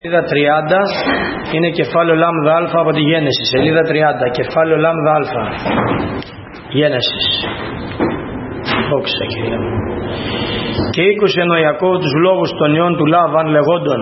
Σελίδα 30 είναι κεφάλαιο λάμδα α από τη Γένεση. Σελίδα 30, κεφάλαιο λάμδα α. Γένεσης. Δόξα Κυρία μου. Και ήκουσεν ο Ιακώβ τους λόγους των ιών του Λάβαν λεγόντων: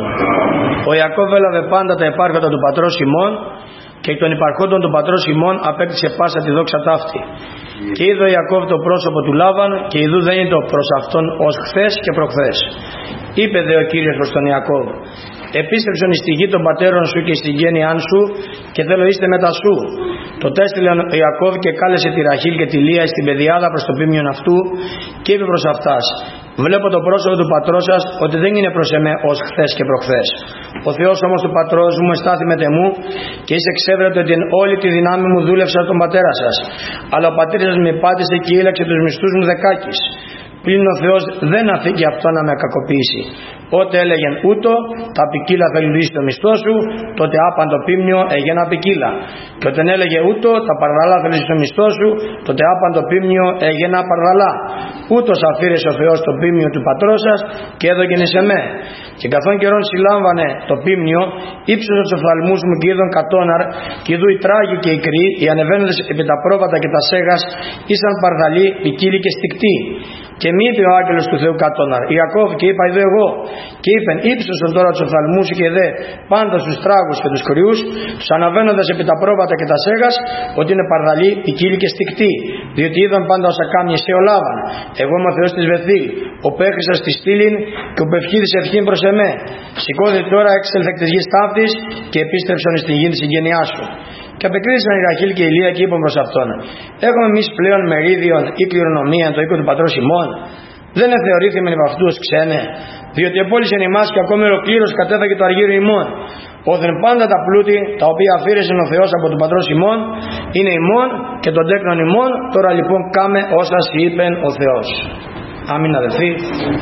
ο Ιακώβ έλαβε πάντα τα υπάρχοντα του πατρός ημών, και εκ των υπαρχόντων του πατρός ημών απέκτησε πάσα τη δόξα ταύτη. Και είδε ο Ιακώβ το πρόσωπο του Λάβαν, και ιδού δεν είναι το προς αυτόν ως χθες και προχθές. Είπε δε ο Κύριος προς τον Ιακώβ: επίστρεψον εις τη γη των πατέρων σου και στην γένειάν σου, και θέλω είστε μετά σου. Τότε έστειλε ο Ιακώβ και κάλεσε τη Ραχήλ και τη Λία στην πεδιάδα προς το πίμνιον αυτού, και είπε προς αυτάς: βλέπω το πρόσωπο του πατρός σας ότι δεν είναι προς εμέ ως χθες και προχθές. Ο Θεός όμως του πατρός μου εστάθη μετ' εμού, και εις εξέβρετε ότι εν όλη τη δυνάμει μου δούλευσα τον πατέρα σας. Αλλά ο πατήρ σας με πάτησε και ήλαξε τους μισθούς μου δεκάκις. Πλην ο Θεός δεν αφήκε αυτό να με κακοποιήσει. Ότε έλεγεν ούτω, τα ποικίλα θα λυδίσει το μισθό σου, τότε άπαν το πίμνιο έγινα ποικίλα. Και όταν έλεγε ούτω, τα παρδαλά θα λυδίσει το μισθό σου, τότε άπαν το πίμνιο έγινα παρδαλά. Ούτως αφήρεσε ο Θεός το πίμνιο του πατρός σας και έδωκεν εις εμέ. Και καθόν καιρόν συλλάμβανε το πίμνιο, ύψωσαν τους οφθαλμούς μου και είδον κατώναρ, και ειδού οι τράγοι και οι κρυοί, οι ανεβαίνοντες επί τα πρόβατα και τα σέγας, ήσαν παρδαλοί, ποικίλοι και στικτοί. Και μη είπε ο άγγελος του Θεού κατώναρ: Ιακώβ, και είπα ειδού εγώ. Και είπεν: ύψωσον τώρα τους οφθαλμούς σου και δε πάντα στους τράγους και τους κρυούς, τους αναβαίνοντας επί τα πρόβατα και τα σέγας, ότι είναι παρδαλοί, ποικίλοι και στικτοί. Διότι είδαν πάντα όσα κάμνη εσύ ο Λάβαν. Εγώ είμαι ο Θεός της Βεθήλ, ο πέχρισας της στήλην και ο πευχίδης ευχήν προς εμέ. Σηκώδη τώρα έξελθε εκ της γης ταύτης και επίστρεψαν εις τη γη της συγγενειάς σου. Και απεκρίθησαν η Ραχήλ και η Λία και είπαν προς αυτόν: έχουμε εμείς πλέον μερίδιον ή κληρονομία το οίκο του πατρός ημών? Δεν θεωρήθημεν από αυτού ως ξένε, διότι επόλυσεν ημάς και ακόμη ολοκλήρως κατέφαγε το αργύριο ημών. Όθεν πάντα τα πλούτη τα οποία αφήρεσεν ο Θεός από τον πατρός ημών είναι ημών και των τέκνων ημών. Τώρα λοιπόν κάμε όσα είπεν ο Θεός. Αμήν αδελφοί.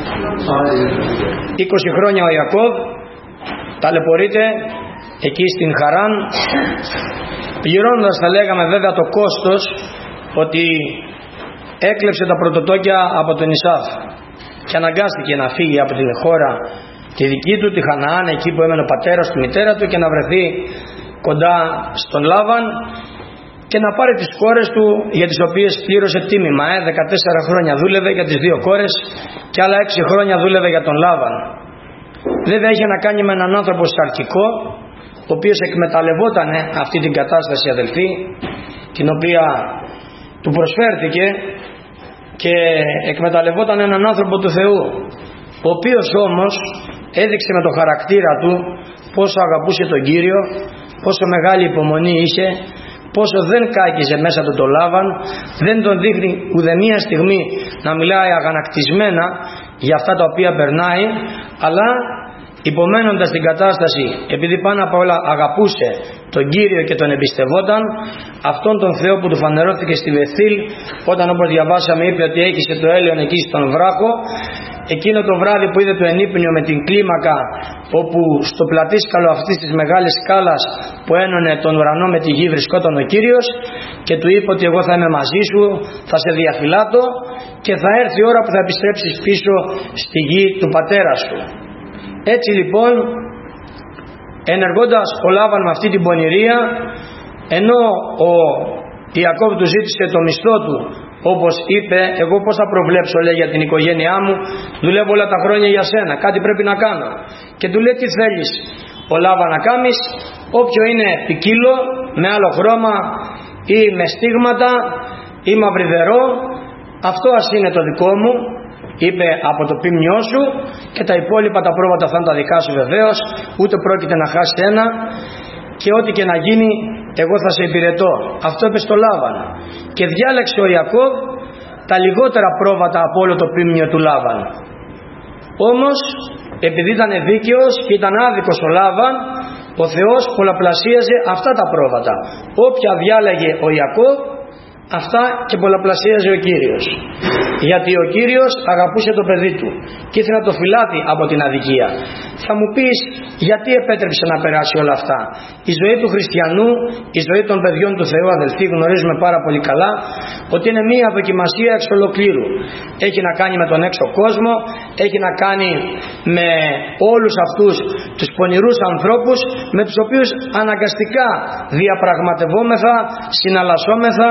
20 χρόνια ο Ιακώβ ταλαιπωρείται εκεί στην Χαράν, πληρώνοντας, θα λέγαμε βέβαια, το κόστος ότι έκλεψε τα πρωτοτόκια από τον Ισάβ και αναγκάστηκε να φύγει από την χώρα τη δική του, τη Χαναάν, εκεί που έμενε ο πατέρας του, μητέρα του, και να βρεθεί κοντά στον Λάβαν και να πάρει τις κόρες του, για τις οποίες πλήρωσε τίμημα. 14 χρόνια δούλευε για τις 2 κόρες και άλλα 6 χρόνια δούλευε για τον Λάβαν. Βέβαια είχε να κάνει με έναν άνθρωπο σαρκικό, ο οποίος εκμεταλλευόταν αυτή την κατάσταση, αδελφοί, την οποία του προσφέρθηκε, και εκμεταλλευόταν έναν άνθρωπο του Θεού, ο οποίος όμως έδειξε με το χαρακτήρα του πόσο αγαπούσε τον Κύριο, πόσο μεγάλη υπομονή είχε, πόσο δεν κάκιζε μέσα του τον Λάβαν, δεν τον δείχνει ουδεμία στιγμή να μιλάει αγανακτισμένα για αυτά τα οποία περνάει, αλλά υπομένοντας την κατάσταση, επειδή πάνω απ' όλα αγαπούσε τον Κύριο και τον εμπιστευόταν, αυτόν τον Θεό που του φανερώθηκε στη Βεθήλ, όταν, όπως διαβάσαμε, είπε ότι έχισε το έλαιον εκεί στον βράχο, εκείνο το βράδυ που είδε το ενύπνιο με την κλίμακα, όπου στο πλατήσκαλο αυτής της μεγάλης σκάλας που ένωνε τον ουρανό με τη γη βρισκόταν ο Κύριος, και του είπε ότι εγώ θα είμαι μαζί σου, θα σε διαφυλάτω και θα έρθει η ώρα που θα επιστρέψεις πίσω στη γη του πατέρα σου. Έτσι λοιπόν, ενεργώντας ο Λάβαν με αυτή την πονηρία, ενώ ο Ιακώβ του ζήτησε το μισθό του, όπως είπε: εγώ πώς θα προβλέψω, λέει, για την οικογένειά μου, δουλεύω όλα τα χρόνια για σένα, κάτι πρέπει να κάνω. Και του λέει: τι θέλεις ο Λάβαν να κάνεις? Όποιο είναι ποικίλο, με άλλο χρώμα ή με στίγματα ή μαυριδερό, αυτό ας είναι το δικό μου, είπε, από το πίμνιό σου, και τα υπόλοιπα τα πρόβατα θα είναι τα δικά σου βεβαίως, ούτε πρόκειται να χάσει ένα, και ό,τι και να γίνει εγώ θα σε υπηρετώ. Αυτό είπε στο Λάβαν, και διάλεξε ο Ιακώβ τα λιγότερα πρόβατα από όλο το πίμνιο του Λάβαν. Όμως επειδή ήταν δίκαιος και ήταν άδικος ο Λάβαν, ο Θεός πολλαπλασίαζε αυτά τα πρόβατα. Όποια διάλεγε ο Ιακώβ, αυτά και πολλαπλασίαζε ο Κύριος. γιατί ο Κύριος αγαπούσε το παιδί του και ήθελε να το φυλάτει από την αδικία. Θα μου πεις, γιατί επέτρεψε να περάσει όλα αυτά? Η ζωή του χριστιανού, η ζωή των παιδιών του Θεού, αδελφοί, γνωρίζουμε πάρα πολύ καλά ότι είναι μία δοκιμασία εξ ολοκλήρου. Έχει να κάνει με τον έξω κόσμο, έχει να κάνει με όλους αυτούς τους πονηρούς ανθρώπους με τους οποίους αναγκαστικά διαπραγματευόμεθα, συναλλασσόμεθα.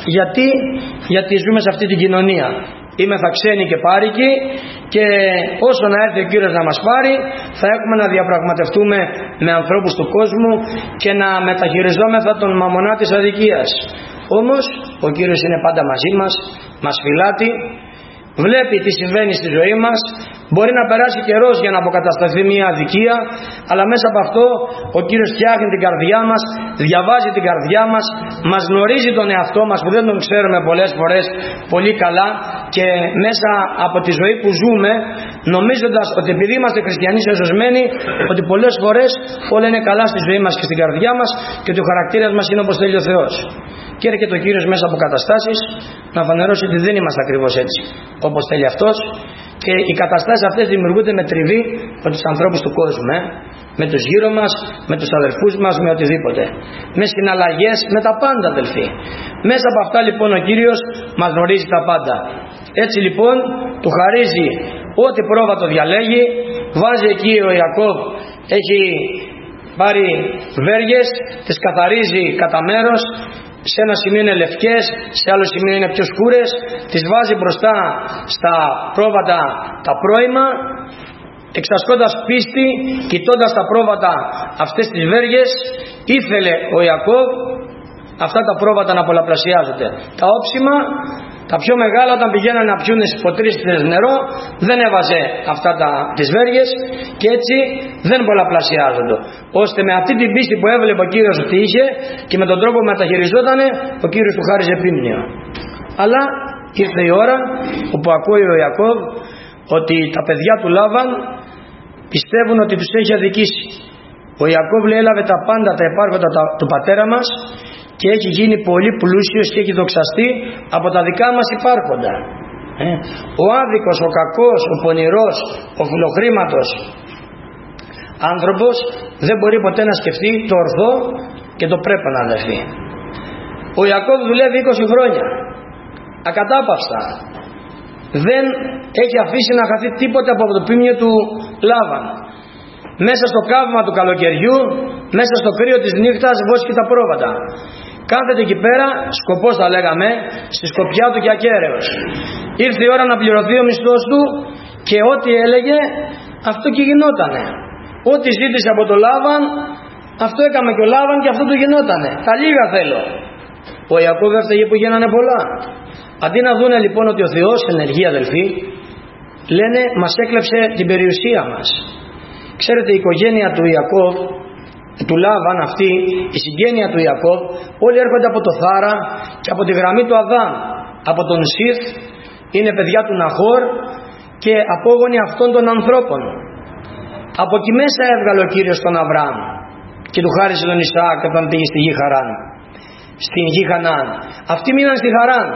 Γιατί ζούμε σε αυτή την κοινωνία. Είμεθα ξένοι και πάρικοι, και όσο να έρθει ο Κύριος να μας πάρει, θα έχουμε να διαπραγματευτούμε με ανθρώπους του κόσμου και να μεταχειριζόμεθα τον μαμονά της αδικίας. Όμως ο Κύριος είναι πάντα μαζί μας, μας φυλάτει, βλέπει τι συμβαίνει στη ζωή μας. Μπορεί να περάσει καιρός για να αποκατασταθεί μια αδικία, αλλά μέσα από αυτό ο Κύριος φτιάχνει την καρδιά μας, διαβάζει την καρδιά μας, μας γνωρίζει τον εαυτό μας που δεν τον ξέρουμε πολλές φορές πολύ καλά, και μέσα από τη ζωή που ζούμε, νομίζοντας ότι επειδή είμαστε χριστιανοί σωσμένοι, ότι πολλές φορές όλα είναι καλά στη ζωή μας και στην καρδιά μας και ότι ο χαρακτήρας μας είναι όπως θέλει ο Θεός. Και έρχεται ο Κύριος μέσα από καταστάσεις να φανερώσει ότι δεν είμαστε ακριβώς έτσι όπως θέλει Αυτός, και οι καταστάσεις αυτές δημιουργούνται με τριβή με τους ανθρώπους του κόσμου, με τους γύρω μας, με τους αδελφούς μας, με οτιδήποτε, με συναλλαγές, με τα πάντα, αδελφοί. Μέσα από αυτά λοιπόν ο Κύριος μας γνωρίζει τα πάντα. Έτσι λοιπόν του χαρίζει ό,τι πρόβατο διαλέγει. Βάζει εκεί ο Ιακώβ, έχει πάρει βέργες, τις καθαρίζει κατά μέρος. Σε ένα σημείο είναι λευκές, σε άλλο σημείο είναι πιο σκούρες. Τις βάζει μπροστά στα πρόβατα τα πρώιμα, εξασκώντας πίστη, κοιτώντας τα πρόβατα αυτές τις βέργες. Ήθελε ο Ιακώβ αυτά τα πρόβατα να πολλαπλασιάζονται. Τα όψιμα, τα πιο μεγάλα, όταν πηγαίνανε να πιούν στις ποτρίστες νερό, δεν έβαζε αυτά τις βέργες, και έτσι δεν πολλαπλασιάζονται. Ώστε με αυτή την πίστη που έβλεπε ο Κύριος ότι είχε και με τον τρόπο που μεταχειριζότανε, ο Κύριος του χάριζε επίμνιο. Αλλά ήρθε η ώρα όπου ακούει ο Ιακώβ ότι τα παιδιά του Λάβαν πιστεύουν ότι τους έχει αδικήσει. Ο Ιακώβ λέει, έλαβε τα πάντα τα υπάρχοντα του πατέρα μας και έχει γίνει πολύ πλούσιος και έχει δοξαστεί από τα δικά μας υπάρχοντα. Ο άδικος, ο κακός, ο πονηρός, ο φιλοχρήματος άνθρωπος δεν μπορεί ποτέ να σκεφτεί το ορθό και το πρέπει να αδερφεί. Ο Ιακώβ δουλεύει 20 χρόνια ακατάπαυστα, δεν έχει αφήσει να χαθεί τίποτα από το πίμνιο του Λάβαν. Μέσα στο καύμα του καλοκαιριού, μέσα στο κρύο της νύχτας βόσκει τα πρόβατα. Κάθεται εκεί πέρα, σκοπός θα λέγαμε, στη σκοπιά του και ακέραιος. Ήρθε η ώρα να πληρωθεί ο μισθός του, και ό,τι έλεγε αυτό και γινότανε. Ό,τι ζήτησε από το Λάβαν, αυτό έκαμε και ο Λάβαν και αυτό του γινότανε. Τα λίγα θέλω. Ο Ιακώβ έφταιγε που γίνανε πολλά. Αντί να δούνε λοιπόν ότι ο Θεός ενεργεί, αδελφοί, λένε μας έκλεψε την περιουσία μας. Ξέρετε, η οικογένεια του Ιακώβ, του Λάβαν, αυτή η συγγένεια του Ιακώβ, όλοι έρχονται από το Θάρα και από τη γραμμή του Αδάμ, από τον Σιθ, είναι παιδιά του Ναχόρ και απόγονοι αυτών των ανθρώπων. Από εκεί μέσα έβγαλε ο Κύριος τον Αβραάμ και του χάρισε τον Ισαάκ όταν πήγε στη γη Χαράν, στην γη Χανaan. Αυτοί μείναν στη Χαράν.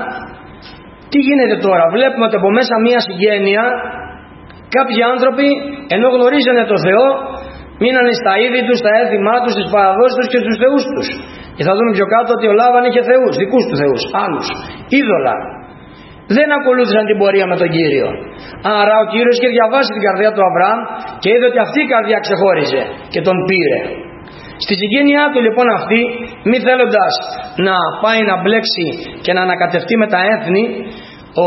Τι γίνεται τώρα? Βλέπουμε ότι από μέσα μια συγγένεια κάποιοι άνθρωποι, ενώ γνωρίζανε τον Θεό, μείνανε στα είδη τους, στα έθιμά τους, στις παραδόσεις τους και στους θεούς τους. Και θα δούμε πιο κάτω ότι ο Λάβαν είχε θεούς, δικούς του θεούς, άλλους, είδωλα. Δεν ακολούθησαν την πορεία με τον Κύριο. Άρα ο Κύριος είχε διαβάσει την καρδιά του Αβραάμ και είδε ότι αυτή η καρδιά ξεχώριζε και τον πήρε. Στη συγγένειά του λοιπόν αυτή, μη θέλοντας να πάει να μπλέξει και να ανακατευτεί με τα έθνη, ο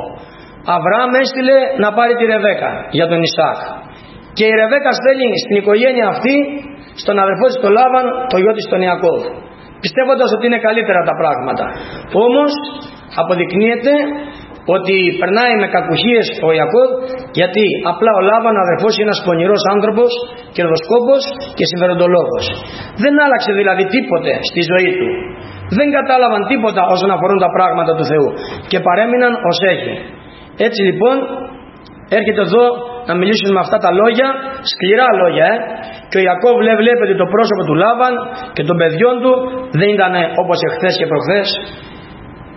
Αβραάμ έστειλε να πάρει τη Ρεβέκα για τον Ισαάκ. Και η Ρεβέκα στέλνει στην οικογένεια αυτή, στον αδερφό της τον Λάβαν, το γιο της τον Ιακώβ, πιστεύοντας ότι είναι καλύτερα τα πράγματα. Όμως αποδεικνύεται ότι περνάει με κακουχίες ο Ιακώβ, γιατί απλά ο Λάβαν, ο αδερφός, είναι ένας πονηρός άνθρωπος, κερδοσκόπος και συμφεροντολόγος. Δεν άλλαξε δηλαδή τίποτε στη ζωή του. Δεν κατάλαβαν τίποτα όσον αφορούν τα πράγματα του Θεού και παρέμειναν ως έχει. Έτσι λοιπόν έρχεται εδώ να μιλήσουμε με αυτά τα λόγια, σκληρά λόγια, και ο Ιακώβ βλέπει ότι το πρόσωπο του Λάβαν και των παιδιών του δεν ήταν όπως εχθές και προχθές.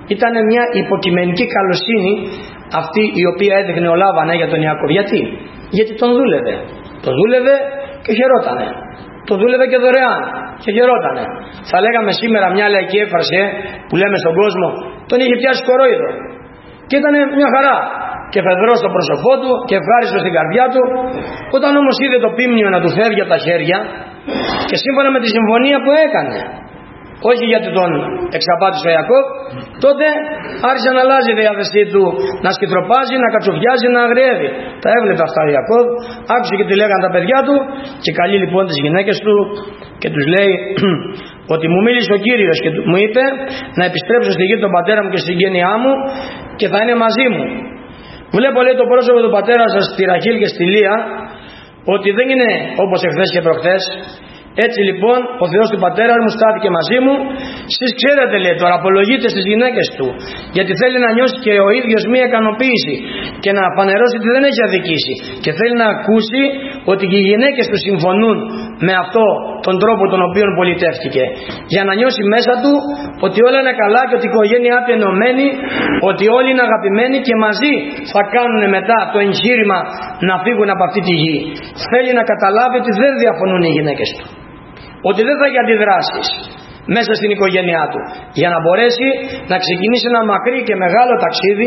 Ήταν μια υποκειμενική καλοσύνη αυτή η οποία έδειχνε ο Λάβαν για τον Ιακώβ. Γιατί τον δούλευε. Το δούλευε και χαιρότανε. Το δούλευε και δωρεάν και χαιρότανε. Θα λέγαμε σήμερα μια λαϊκή έκφραση που λέμε στον κόσμο, τον είχε πιάσει κορόιδο. Και ήταν μια χαρά. Και φεδρό στο πρόσωπό του και ευχάριστο στην καρδιά του. Όταν όμως είδε το πίμνιο να του φεύγει από τα χέρια και σύμφωνα με τη συμφωνία που έκανε, όχι γιατί τον εξαπάτησε ο Ιακώβ, τότε άρχισε να αλλάζει η διάθεσή του, να σκητροπάζει, να κατσουφιάζει, να αγριεύει. Τα έβλεπε αυτά ο Ιακώβ, άκουσε και τι λέγανε τα παιδιά του και καλεί λοιπόν τις γυναίκες του και τους λέει ότι μου μίλησε ο Κύριος και μου είπε να επιστρέψω στη γη του πατέρα μου και στην οικογένειά μου και θα είναι μαζί μου. Βλέπω, λέει, το πρόσωπο του πατέρα σας στη Ραχήλ και στη Λία ότι δεν είναι όπως εχθές και προχθές. Έτσι λοιπόν ο Θεός του πατέρα μου στάθηκε μαζί μου. Σεις ξέρετε, λέει, τώρα απολογείται στις γυναίκες του, γιατί θέλει να νιώσει και ο ίδιος μία ικανοποίηση και να φανερώσει ότι δεν έχει αδικήσει, και θέλει να ακούσει ότι και οι γυναίκες του συμφωνούν με αυτό τον τρόπο τον οποίο πολιτεύτηκε, για να νιώσει μέσα του ότι όλα είναι καλά και ότι η οικογένειά του είναι ενωμένη, ότι όλοι είναι αγαπημένοι και μαζί θα κάνουν μετά το εγχείρημα να φύγουν από αυτή τη γη. Θέλει να καταλάβει ότι δεν διαφωνούν οι γυναίκες του, ότι δεν θα έχει αντιδράσεις μέσα στην οικογένειά του, για να μπορέσει να ξεκινήσει ένα μακρύ και μεγάλο ταξίδι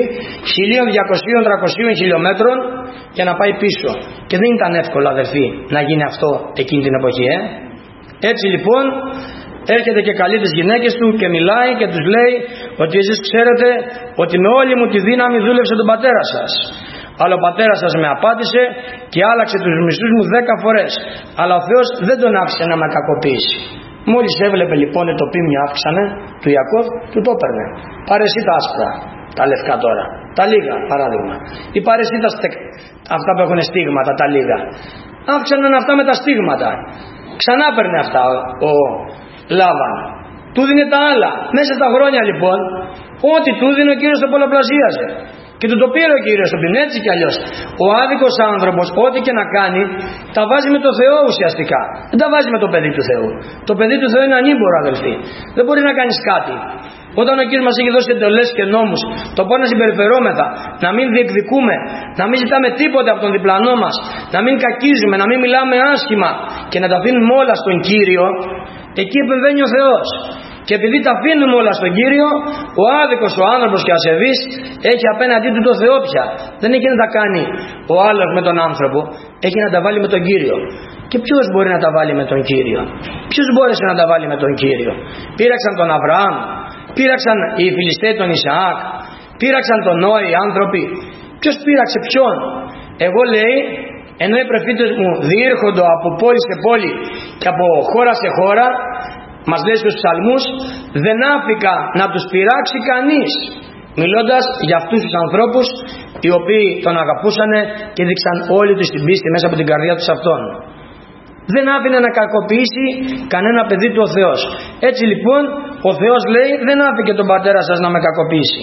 1200-300 χιλιόμετρων για να πάει πίσω. Και δεν ήταν εύκολο, αδελφοί, να γίνει αυτό εκείνη την εποχή. Έτσι λοιπόν έρχεται και καλεί τις γυναίκες του και μιλάει και τους λέει ότι εσείς ξέρετε ότι με όλη μου τη δύναμη δούλεψε τον πατέρα σας, αλλά ο πατέρας σας με απάτησε και άλλαξε τους μισθούς μου 10 φορές, αλλά ο Θεός δεν τον άφησε να με κακοποιήσει. Μόλις έβλεπε λοιπόν το πίμνιο αύξανε του Ιακώβ, του το έπαιρνε. Πάρε εσύ τα άσπρα, τα λευκά τώρα, τα λίγα παράδειγμα, ή πάρε εσύ αυτά που έχουν στίγματα, τα λίγα. Αύξαναν αυτά με τα στίγματα, ξανά παίρνε αυτά ο Λάβαν, του δίνε τα άλλα. Μέσα στα χρόνια λοιπόν ό,τι του δίνε ο Κύριος το πολλαπλασίαζε. Και του το πήρε ο Κύριος το πίνει, έτσι κι αλλιώς. Ο άδικος άνθρωπος ό,τι και να κάνει τα βάζει με το Θεό ουσιαστικά. Δεν τα βάζει με το παιδί του Θεού. Το παιδί του Θεού είναι ανήμπορο, αδελφοί. Δεν μπορεί να κάνεις κάτι. Όταν ο Κύριος μας έχει δώσει εντολές και νόμους, το πώς να συμπεριφερόμεθα, να μην διεκδικούμε, να μην ζητάμε τίποτε από τον διπλανό μας, να μην κακίζουμε, να μην μιλάμε άσχημα και να τα αφήνουμε όλα στον Κύριο, εκεί επεμβαίνει ο Θεός. Και επειδή τα αφήνουμε όλα στον Κύριο, ο άδικος ο άνθρωπος και ασεβής έχει απέναντί του το Θεό πια. Δεν έχει να τα κάνει ο άλλος με τον άνθρωπο, έχει να τα βάλει με τον Κύριο. Και ποιος μπορεί να τα βάλει με τον Κύριο? Ποιος μπόρεσε να τα βάλει με τον Κύριο? Πήραξαν τον Αβραάμ, πήραξαν οι Φιλιστέοι τον Ισαάκ, πήραξαν τον Νόε οι άνθρωποι. Ποιος πήραξε ποιον? Εγώ, λέει, ενώ οι προφήτες μου διήρχονται από πόλη σε πόλη και από χώρα σε χώρα, μας λέει στους ψαλμούς, δεν άφηκα να τους πειράξει κανείς, μιλώντας για αυτούς τους ανθρώπους οι οποίοι τον αγαπούσαν και δείξαν όλη τους την πίστη μέσα από την καρδιά τους αυτόν. Δεν άφηνε να κακοποιήσει κανένα παιδί του ο Θεός. Έτσι λοιπόν ο Θεός λέει δεν άφηκε τον πατέρα σας να με κακοποιήσει.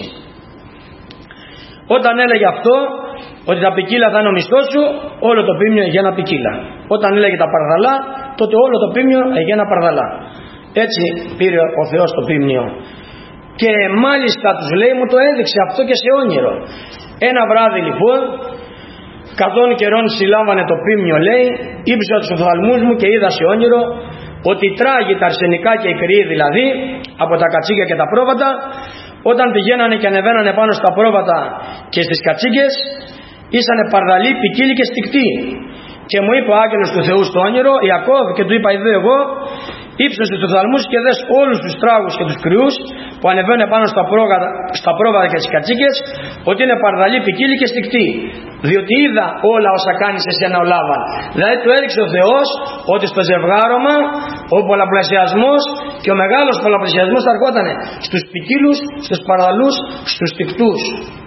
Όταν έλεγε αυτό, ότι τα ποικίλα θα είναι ο μισθός σου, όλο το πίμνιο έγινε ένα ποικίλα. Όταν έλεγε τα παρδαλά, τότε όλο το πίμνιο έγινε ένα παρδαλά. Έτσι πήρε ο Θεός το πίμνιο. Και μάλιστα τους λέει, μου το έδειξε αυτό και σε όνειρο. Ένα βράδυ λοιπόν, καθόν καιρών συλλάβανε το πίμνιο, λέει, ύψωσα τους οφθαλμούς μου και είδα σε όνειρο ότι τράγει τα αρσενικά και οι κρύοι δηλαδή από τα κατσίκια και τα πρόβατα, όταν πηγαίνανε και ανεβαίνανε πάνω στα πρόβατα και στις κατσίκες, ήσανε παρδαλοί, ποικίλοι και στικτοί. Και μου είπε ο άγγελος του Θεού στο όνειρο, Ιακώβ, και του είπα εδώ εγώ, ύψωσε τους οφθαλμούς και δες όλους τους τράγους και τους κρυούς που ανεβαίνουν πάνω στα πρόβατα και τις κατσίκες, ότι είναι παρδαλοί, ποικίλοι και στικτοί. Διότι είδα όλα όσα κάνει σε εσένα ο Λάβαν. Δηλαδή του έδειξε ο Θεός ότι στο ζευγάρωμα ο πολλαπλασιασμός και ο μεγάλος πολλαπλασιασμός θα ερχόταν στους ποικίλους, στους παρδαλούς, στους στικτούς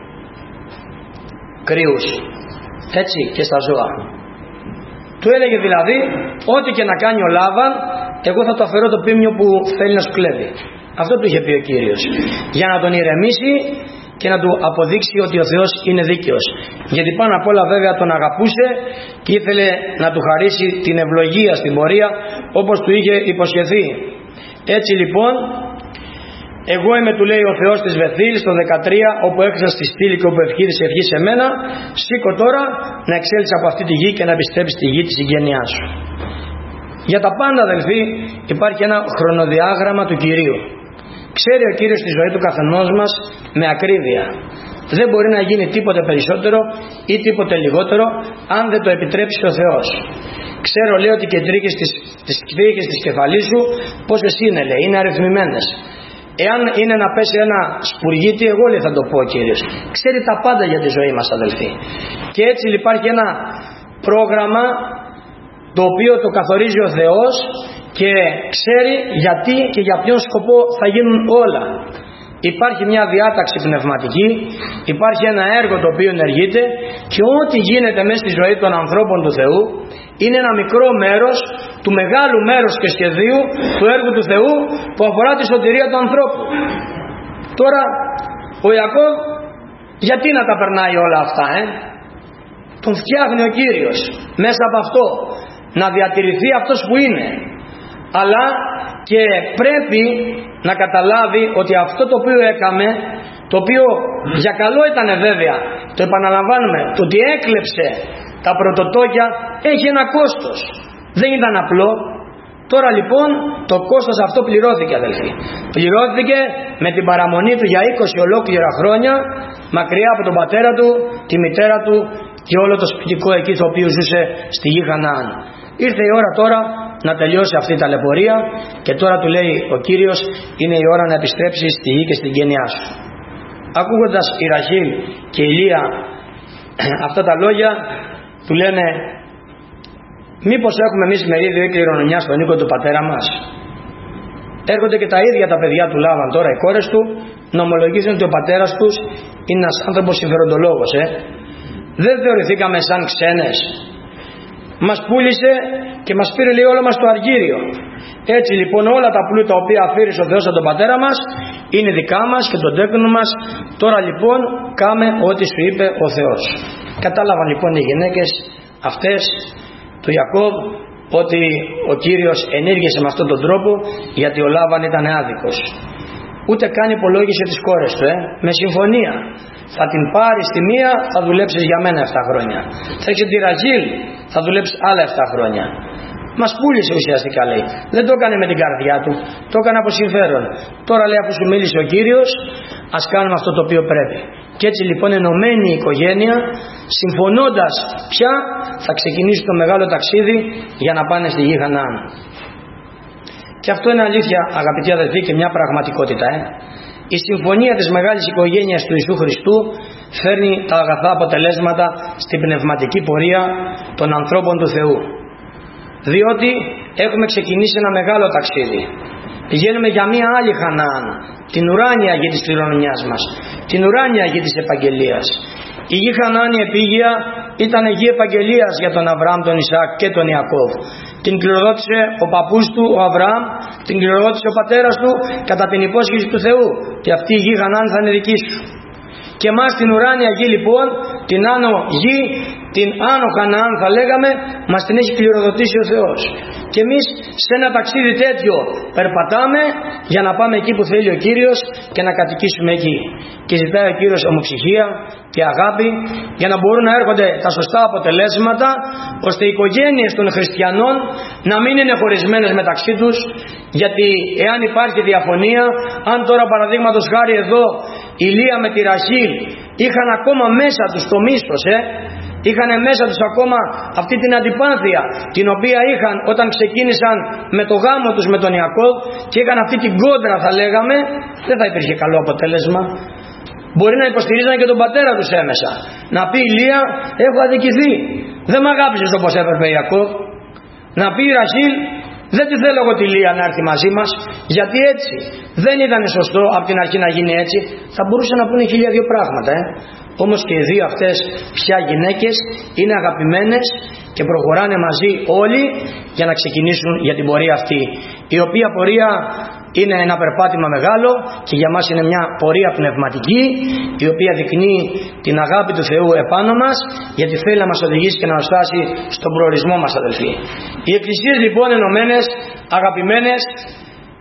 κρυούς. Έτσι και στα ζώα. Του έλεγε δηλαδή, ό,τι και να κάνει ο Λάβαν, εγώ θα το αφαιρώ το πίμνιο που θέλει να σου κλέβει. Αυτό του είχε πει ο Κύριος, για να τον ηρεμήσει και να του αποδείξει ότι ο Θεός είναι δίκαιος. Γιατί πάνω απ' όλα βέβαια τον αγαπούσε και ήθελε να του χαρίσει την ευλογία στην πορεία όπως του είχε υποσχεθεί. Έτσι λοιπόν Εγώ είμαι, του λέει, ο Θεός της Βεθήλ, στο 13, όπου έχασα στη στήλη και όπου ευχήρισε ευχή σε μένα. Σήκω τώρα να εξέλθεις από αυτή τη γη και να επιστρέψεις στη γη της συγγένειάς σου. Για τα πάντα, αδελφοί, υπάρχει ένα χρονοδιάγραμμα του Κυρίου. Ξέρει ο Κύριος τη ζωή του καθενός μας με ακρίβεια. Δεν μπορεί να γίνει τίποτε περισσότερο ή τίποτε λιγότερο αν δεν το επιτρέψει ο Θεός. Ξέρω, λέει, ότι και τις τρίχες της κεφαλής σου πόσες είναι, λέει, είναι αριθμημένες. Εάν είναι να πέσει ένα σπουργίτι, εγώ, λέει, θα το πω ο Κύριος. Ξέρει τα πάντα για τη ζωή μας, αδελφοί. Και έτσι υπάρχει ένα πρόγραμμα το οποίο το καθορίζει ο Θεός και ξέρει γιατί και για ποιον σκοπό θα γίνουν όλα. Υπάρχει μια διάταξη πνευματική, υπάρχει ένα έργο το οποίο ενεργείται και ό,τι γίνεται μέσα στη ζωή των ανθρώπων του Θεού είναι ένα μικρό μέρος του μεγάλου μέρους και σχεδίου του έργου του Θεού που αφορά τη σωτηρία του ανθρώπου. Τώρα ο Ιακώβ γιατί να τα περνάει όλα αυτά, Τον φτιάχνει ο Κύριος μέσα από αυτό να διατηρηθεί αυτός που είναι, αλλά και πρέπει να καταλάβει ότι αυτό το οποίο έκαμε, το οποίο για καλό ήταν βέβαια, το επαναλαμβάνουμε, το ότι έκλεψε τα πρωτοτόκια έχει ένα κόστος, δεν ήταν απλό. Τώρα λοιπόν το κόστος αυτό πληρώθηκε, αδελφοί. Πληρώθηκε με την παραμονή του για 20 ολόκληρα χρόνια μακριά από τον πατέρα του, τη μητέρα του και όλο το σπιτικό εκεί το οποίο ζούσε στη γη Χαναάν. Ήρθε η ώρα τώρα να τελειώσει αυτή η ταλαιπωρία και τώρα του λέει ο Κύριος, είναι η ώρα να επιστρέψεις στη γη και στην γένειά σου. Ακούγοντας η Ραχήλ και η Λεία αυτά τα λόγια, του λένε, μήπως έχουμε εμείς μερίδιο ή κληρονομιά στον οίκο του πατέρα μας? Έρχονται και τα ίδια τα παιδιά του Λάβαν τώρα, οι κόρες του, να ομολογήσουν ότι ο πατέρας τους είναι ένας άνθρωπος συμφεροντολόγος. Δεν θεωρηθήκαμε σαν ξένες? Μας πούλησε και μας πήρε, λέει, όλο μας το αργύριο. Έτσι λοιπόν όλα τα πλούτα τα οποία αφήρισε ο Θεός από τον πατέρα μας είναι δικά μας και τον τέκνο μας. Τώρα λοιπόν κάμε ό,τι σου είπε ο Θεός. Κατάλαβαν λοιπόν οι γυναίκες αυτές του Ιακώβ ότι ο Κύριος ενέργησε με αυτόν τον τρόπο, γιατί ο Λάβαν ήταν άδικος. Ούτε καν υπολόγισε τις κόρες του, με συμφωνία. Θα την πάρεις τη μία, θα δουλέψεις για μένα 7 χρόνια. Θα έχεις τη Ραχήλ, θα δουλέψεις άλλα 7 χρόνια. Μας πούλησε ουσιαστικά, λέει. Δεν το έκανε με την καρδιά του, το έκανε από συμφέρον. Τώρα, λέει, αφού σου μίλησε ο Κύριος, ας κάνουμε αυτό το οποίο πρέπει. Και έτσι λοιπόν ενωμένη η οικογένεια, συμφωνώντας πια, θα ξεκινήσει το μεγάλο ταξίδι για να πάνε στη γη Χαναάν. Και αυτό είναι αλήθεια, αγαπητοί αδελφοί, και μια πραγματικότητα. Η συμφωνία της μεγάλης οικογένειας του Ιησού Χριστού φέρνει τα αγαθά αποτελέσματα στην πνευματική πορεία των ανθρώπων του Θεού. Διότι έχουμε ξεκινήσει ένα μεγάλο ταξίδι. Πηγαίνουμε για μια άλλη Χαναάν, την ουράνια γη της κληρονομιάς μας, την ουράνια γη της επαγγελίας. Η γη Χαναάν, η επίγεια, ήταν γη επαγγελίας για τον Αβραάμ, τον Ισαάκ και τον Ιακώβ. Την κληροδότησε ο παππούς του, ο Αβραάμ, την κληροδότησε ο πατέρας του κατά την υπόσχεση του Θεού, και αυτή η γη Χαναάν θα είναι δική σου. Και εμάς την ουράνια γη λοιπόν, την άνω γη, την άνω Χαναάν θα λέγαμε, μας την έχει κληροδοτήσει ο Θεός. Και εμείς σε ένα ταξίδι τέτοιο περπατάμε για να πάμε εκεί που θέλει ο Κύριος και να κατοικήσουμε εκεί. Και ζητάει ο Κύριος ομοψυχία και αγάπη για να μπορούν να έρχονται τα σωστά αποτελέσματα, ώστε οι οικογένειες των χριστιανών να μην είναι χωρισμένες μεταξύ τους. Γιατί εάν υπάρχει διαφωνία, αν τώρα παραδείγματος χάρη εδώ η Λεία με τη Ραχήλ είχαν ακόμα μέσα τους το μίσος, είχαν μέσα τους ακόμα αυτή την αντιπάθεια την οποία είχαν όταν ξεκίνησαν με το γάμο τους με τον Ιακώβ, και είχαν αυτή την κόντρα, θα λέγαμε, δεν θα υπήρχε καλό αποτέλεσμα. Μπορεί να υποστηρίζαν και τον πατέρα τους έμεσα, να πει η Λεία, έχω αδικηθεί, δεν μ' αγάπησες όπως έπρεπε Ιακώβ. Να πει η Ραχήλ, δεν τη θέλω εγώ τη Λεία να έρθει μαζί μας, γιατί έτσι δεν ήταν σωστό από την αρχή να γίνει έτσι. Θα μπορούσαν να πούνε 1002 πράγματα. Όμως και οι δύο αυτές πια γυναίκες είναι αγαπημένες και προχωράνε μαζί όλοι για να ξεκινήσουν για την πορεία αυτή, η οποία πορεία είναι ένα περπάτημα μεγάλο και για μας είναι μια πορεία πνευματική, η οποία δεικνύει την αγάπη του Θεού επάνω μας, γιατί θέλει να μας οδηγήσει και να μας φτάσει στον προορισμό μας, αδελφοί. Οι εκκλησίες λοιπόν ενωμένες, αγαπημένες,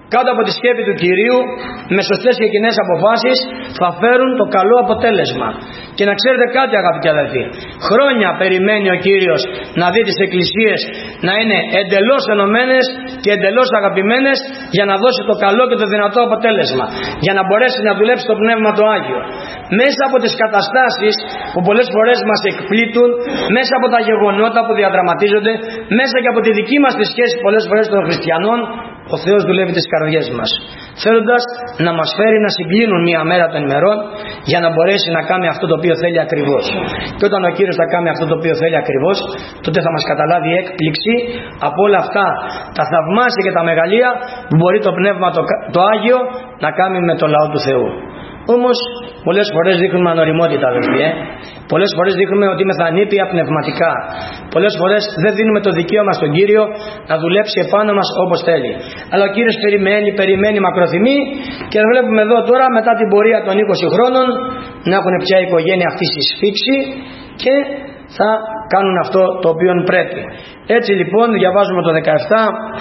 κάτω από τη σκέπη του Κυρίου, με σωστές και κοινές αποφάσεις, θα φέρουν το καλό αποτέλεσμα. Και να ξέρετε κάτι, αγαπητοί αδελφοί, χρόνια περιμένει ο Κύριος να δει τις εκκλησίες να είναι εντελώς ενωμένες και εντελώς αγαπημένες, για να δώσει το καλό και το δυνατό αποτέλεσμα, για να μπορέσει να δουλέψει το Πνεύμα το Άγιο. Μέσα από τις καταστάσεις που πολλές φορές μας εκπλήττουν, μέσα από τα γεγονότα που διαδραματίζονται, μέσα και από τη δική μας τη σχέση πολλές φορές των χριστιανών, ο Θεός δουλεύει τις καρδιές μας, θέλοντας να μας φέρει να συγκλίνουν μία μέρα των ημερών, για να μπορέσει να κάνει αυτό το οποίο θέλει ακριβώς. Και όταν ο Κύριος θα κάνει αυτό το οποίο θέλει ακριβώς, τότε θα μας καταλάβει έκπληξη από όλα αυτά τα θαυμάσια και τα μεγαλεία που μπορεί το Πνεύμα το Άγιο να κάνει με το λαό του Θεού. Όμως πολλές φορές δείχνουμε ανοριμότητα, αδελφοί. Πολλές φορές δείχνουμε ότι είμαστε ανήπια πνευματικά. Πολλές φορές δεν δίνουμε το δικαίωμα στον Κύριο να δουλέψει επάνω μας όπως θέλει. Αλλά ο Κύριος περιμένει μακροθυμεί, και βλέπουμε εδώ τώρα, μετά την πορεία των 20 χρόνων, να έχουν πια η οικογένεια αυτή συσφίξει και θα κάνουν αυτό το οποίο πρέπει. Έτσι λοιπόν διαβάζουμε το 17.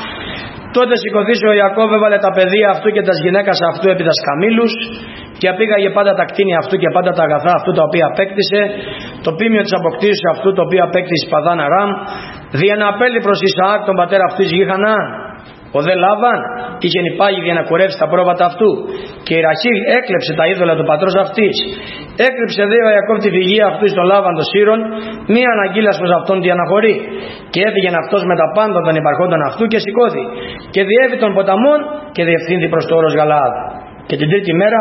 Τότε σηκωθήσει ο Ιακώβ, έβαλε τα παιδεία αυτού και τα γυναίκας αυτού επί τα σκαμήλους, και απήγαγε πάντα τα κτίνια αυτού και πάντα τα αγαθά αυτού τα οποία απέκτησε, το πίμιο της αποκτήσεως αυτού το οποίο απέκτησε Παδάν Αράμ, δια να απέλει προς Ισαάκ τον πατέρα αυτού εις γη Χαναάν. Ο δε Λάβαν είχε υπάγει για να κουρεύσει τα πρόβατα αυτού, και η Ραχήλ έκλεψε τα είδωλα του πατρός αυτής. Έκρυψε δε ο Ιακώβ τη φυγεία αυτού στον Λάβαν των Σύρων, μία αναγγείλας προς αυτόν τη αναχωρεί. Και έφυγε αυτός με τα πάντα των υπαρχόντων αυτού και σηκώθη, και διέβη των ποταμών και διευθύνθη προς το όρος Γαλαάδ. Και την τρίτη μέρα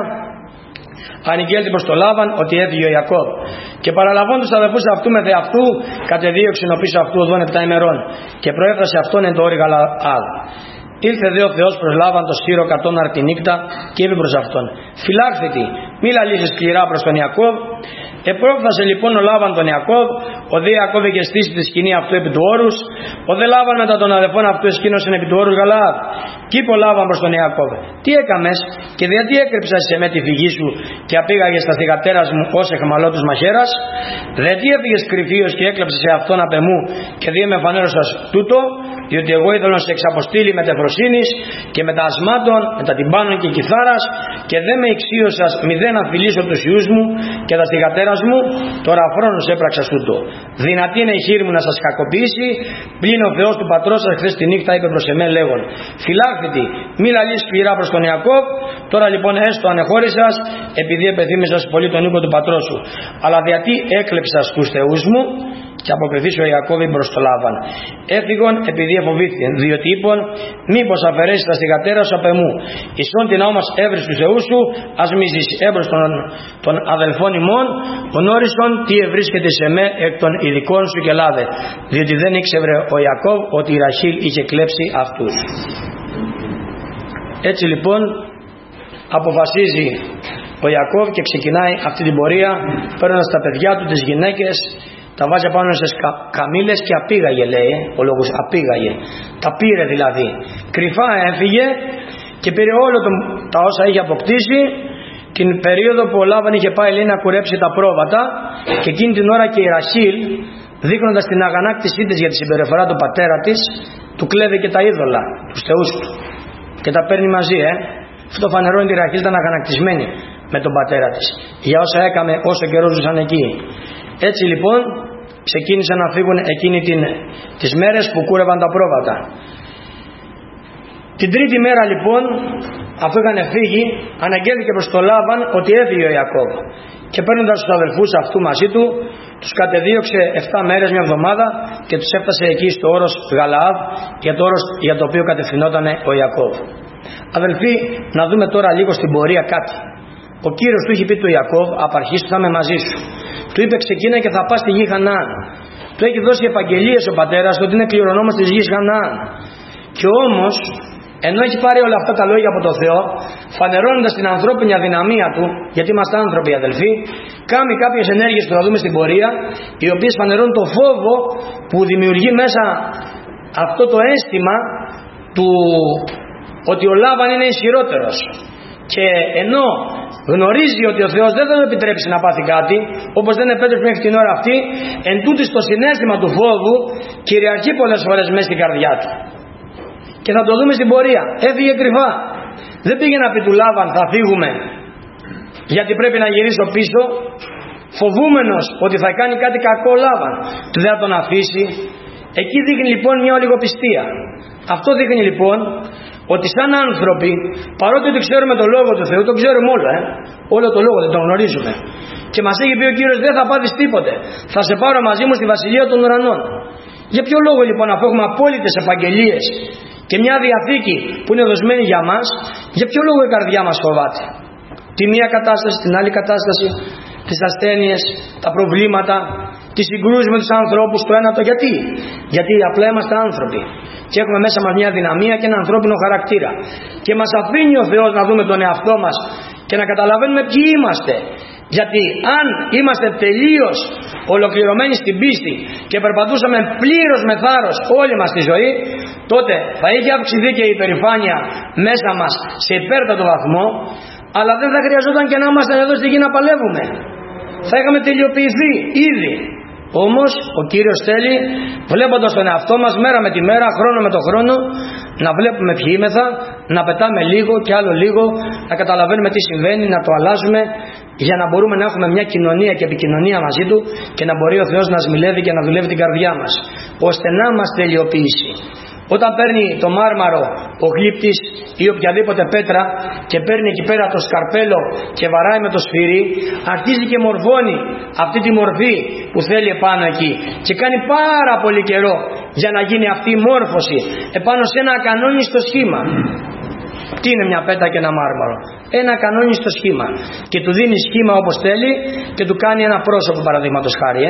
ανηγγέλθη προς το Λάβαν ότι έφυγε ο Ιακώβ. Και παραλαβών τους αδελφούς αυτού με θεαυτού, κατεδίωξεν ο πίσω αυτού οδόν 7 ημερών, και προέφτασε αυτόν εν το όρι Γαλαάδ. Ήλθε δε ο Θεός προς Λάβαν το Σύρο κατώναρ τη νύχτα, και είπε προς αυτόν: Φυλάχθητη, μη λαλήσεις σκληρά προς τον Ιακώβ. Επρόφθασε λοιπόν ο Λάβαν τον Ιακώβ, ο δε Ιακώβ είχε στήσει τη σκηνή αυτού επί του όρους, ο δε Λάβαν μετά των αδελφών αυτού εσκήνωσεν επί του όρους Γαλαάδ. Κι είπε ο Λάβαν προς τον Ιακώβ: Τι έκαμες, και γιατί έκρυψας σε με τη φυγή σου, και απήγαγες στα θυγατέρας μου ως εχμαλώτους μαχαίρας? Δε τι έφυγες κρυφίος και έκλεψες σε αυτόν απ' εμού, και δι' με φανέρωσας τούτο, διότι εγώ ήθελα να σε εξαποστείλει με τεφροσύνης και με τα ασμάτων, με τα τυμπάνων και κιθάρας, και δεν με εξίωσας μηδέν να φιλήσω τους ιούς μου και τα θυγατέρας μου, τώρα χρόνος έπραξας τούτο. Δυνατή είναι η χείρη μου να σας κακοποιήσει, πλην ο Θεός του πατρός σας χθες τη νύχτα είπε προς εμέ λέγον: Φυλάχθητη, μη λαλείς σκληρά προς τον Ιακώβ. Τώρα λοιπόν έστω ανεχώρησας, επειδή επεθύμησας πολύ τον οίκο του πατρός σου. Αλλά γιατί έκλεψας τους θεούς μου? Και αποκριθείς ο Ιακώβ προς το Λάβαν. Έφυγον επειδή εφοβήθηκαν, διότι είπαν: Μήπως αφαιρέσεις τα θυγατέρα σου απ' εμού. Ισόν την όμως έβρις του Θεού σου, ας μίζεις έμπρος των αδελφών ημών, γνώρισον τι ευρίσκεται σε με εκ των ειδικών σου και λάδε. Διότι δεν ήξερε ο Ιακώβ ότι η Ραχήλ είχε κλέψει αυτούς. Έτσι λοιπόν αποφασίζει ο Ιακώβ και ξεκινάει αυτή την πορεία, παίρνοντας τα παιδιά του, τις γυναίκες, τα βάζει πάνω σε καμήλες και απήγαγε, λέει ο λόγος, απήγαγε. Τα πήρε δηλαδή. Κρυφά έφυγε και πήρε όλο τα όσα είχε αποκτήσει, την περίοδο που ο Λάβαν είχε πάει, λέει, να κουρέψει τα πρόβατα, και εκείνη την ώρα και η Ραχήλ, δείχνοντας την αγανάκτησή της για τη συμπεριφορά του πατέρα της, του κλέβει και τα είδωλα, τους θεούς του, και τα παίρνει μαζί. Αυτό φανερώνει ότι η Ραχήλ ήταν αγανακτισμένη με τον πατέρα της για όσα έκαμε όσο καιρό ζούσαν εκεί. Έτσι λοιπόν ξεκίνησαν να φύγουν εκείνη τις μέρες που κούρευαν τα πρόβατα. Την τρίτη μέρα λοιπόν, αφού είχαν φύγει, αναγγέλθηκε προς το Λάβαν ότι έφυγε ο Ιακώβ, και παίρνοντας τους αδελφούς αυτού μαζί του, τους κατεδίωξε 7 μέρες, μια εβδομάδα, και τους έφτασε εκεί στο όρος Γαλαάδ, για το όρος για το οποίο κατευθυνόταν ο Ιακώβ. Αδελφοί, να δούμε τώρα λίγο στην πορεία κάτι. Ο Κύριος του είχε πει του Ιακώβ: απ' αρχής θα είμαι μαζί σου. Του είπε: ξεκίνα και θα πας στη γη Χαναάν. Του έχει δώσει επαγγελίες ο πατέρας ότι είναι κληρονόμος της γης Χαναάν. Και όμως, ενώ έχει πάρει όλα αυτά τα λόγια από το Θεό, φανερώνοντας την ανθρώπινη αδυναμία του, γιατί είμαστε άνθρωποι αδελφοί, κάνει κάποιες ενέργειες που θα δούμε στην πορεία, οι οποίες φανερώνουν το φόβο που δημιουργεί μέσα αυτό το αίσθημα του ότι ο Λάβαν είναι ισχυρότερος. Και ενώ γνωρίζει ότι ο Θεός δεν θα του επιτρέψει να πάθει κάτι, όπως δεν επέτρεψε μέχρι την ώρα αυτή, εν τούτης το συναίσθημα του φόβου κυριαρχεί πολλές φορές μέσα στην καρδιά του. Και θα το δούμε στην πορεία. Έφυγε κρυφά. Δεν πήγε να πει του Λάβαν θα φύγουμε γιατί πρέπει να γυρίσω πίσω, φοβούμενος ότι θα κάνει κάτι κακό Λάβαν. Του δεν θα τον αφήσει. Εκεί δείχνει λοιπόν μια ολιγοπιστία. Αυτό δείχνει λοιπόν ότι σαν άνθρωποι, παρότι ότι ξέρουμε το Λόγο του Θεού, το ξέρουμε όλο το Λόγο, δεν τον γνωρίζουμε. Και μας έχει πει ο Κύριος δεν θα πάθεις τίποτε, θα σε πάρω μαζί μου στη Βασιλεία των Ουρανών. Για ποιο λόγο λοιπόν, αφού έχουμε απόλυτες επαγγελίες και μια διαθήκη που είναι δοσμένη για μας, για ποιο λόγο η καρδιά μας φοβάται τη μία κατάσταση, την άλλη κατάσταση, τις ασθένειες, τα προβλήματα, τις συγκρούσεις με τους ανθρώπους, το ένα το γιατί απλά είμαστε άνθρωποι και έχουμε μέσα μας μια δυναμία και ένα ανθρώπινο χαρακτήρα και μας αφήνει ο Θεός να δούμε τον εαυτό μας και να καταλαβαίνουμε ποιοι είμαστε. Γιατί αν είμαστε τελείως ολοκληρωμένοι στην πίστη και περπατούσαμε πλήρως με θάρρος όλη μας τη ζωή, τότε θα είχε αυξηθεί και η υπερηφάνεια μέσα μας σε υπέρτατο βαθμό, αλλά δεν θα χρειαζόταν και να είμαστε εδώ στη γη να παλεύουμε. Θα είχαμε τελειοποιηθεί ήδη. Όμως ο Κύριος θέλει, βλέποντας τον εαυτό μας μέρα με τη μέρα, χρόνο με το χρόνο, να βλέπουμε ποιοι είμεθα, να πετάμε λίγο και άλλο λίγο, να καταλαβαίνουμε τι συμβαίνει, να το αλλάζουμε, για να μπορούμε να έχουμε μια κοινωνία και επικοινωνία μαζί Του και να μπορεί ο Θεός να σμιλεύει και να δουλεύει την καρδιά μας, ώστε να μας τελειοποιήσει. Όταν παίρνει το μάρμαρο ο γλύπτης ή οποιαδήποτε πέτρα και παίρνει εκεί πέρα το σκαρπέλο και βαράει με το σφυρί, αρχίζει και μορφώνει αυτή τη μορφή που θέλει επάνω εκεί και κάνει πάρα πολύ καιρό για να γίνει αυτή η μόρφωση επάνω σε ένα ακανόνιστο σχήμα. Τι είναι μια πέτρα και ένα μάρμαρο? Ένα ακανόνιστο σχήμα, και του δίνει σχήμα όπως θέλει και του κάνει ένα πρόσωπο, παραδείγματος χάρη.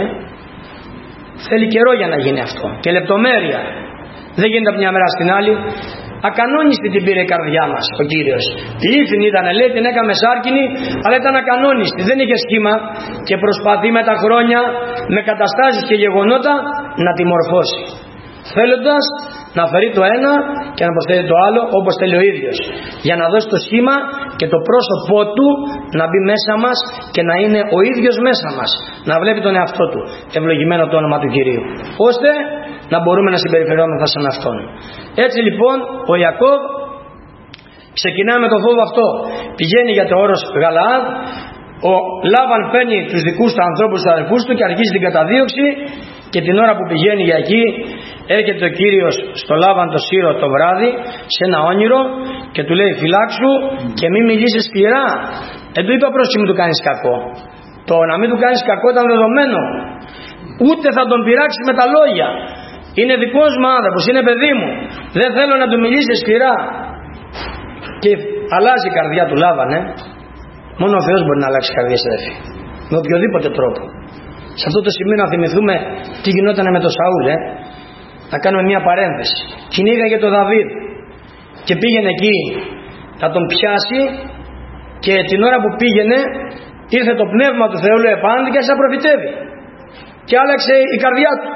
Θέλει καιρό για να γίνει αυτό και λεπτομέρεια. Δεν γίνεται από μια μέρα στην άλλη. Ακανόνιστη την πήρε η καρδιά μας ο Κύριος. Λίθινη ήταν, λέει, την έκαμε σάρκινη, αλλά ήταν ακανόνιστη, δεν είχε σχήμα και προσπαθεί με τα χρόνια, με καταστάσεις και γεγονότα να τη μορφώσει, θέλοντας να φέρει το ένα και να προσθέτει το άλλο όπως θέλει ο ίδιος, για να δώσει το σχήμα και το πρόσωπό του να μπει μέσα μας και να είναι ο ίδιος μέσα μας, να βλέπει τον εαυτό του. Ευλογημένο το όνομα του Κυρίου, ώστε να μπορούμε να συμπεριφερόμεθα σαν Αυτόν. Έτσι λοιπόν ο Ιακώβ ξεκινάει με το φόβο αυτό, πηγαίνει για το όρος Γαλαάδ. Ο Λάβαν παίρνει τους δικούς του ανθρώπους, τους αδελφούς του, και αρχίζει την καταδίωξη, και την ώρα που πηγαίνει για εκεί έρχεται ο Κύριος στο Λάβαν το Σύρο το βράδυ σε ένα όνειρο και του λέει φυλάξου και μην μιλήσεις σκληρά. Δεν του είπα πρόσεχε μην του κάνεις κακό. Το να μην του κάνεις κακό ήταν δεδομένο. Ούτε θα τον πειράξει με τα λόγια. Είναι δικός μου άνθρωπος, είναι παιδί μου. Δεν θέλω να του μιλήσεις σκληρά. Και αλλάζει η καρδιά του Λάβαν. Μόνο ο Θεός μπορεί να αλλάξει καρδιές, αδερφοί. Με οποιοδήποτε τρόπο. Σε αυτό το σημείο να θυμηθούμε τι γινόταν με τον Σαούλ. Να κάνουμε μια παρένθεση. Κυνήγαγε τον Δαβίδ και πήγαινε εκεί να τον πιάσει, και την ώρα που πήγαινε ήρθε το πνεύμα του Θεού επάνω και άρχισε να προφητεύει και άλλαξε η καρδιά του.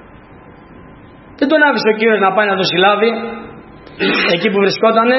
Δεν τον άφησε ο Κύριος να πάει να τον συλλάβει εκεί που βρισκότανε.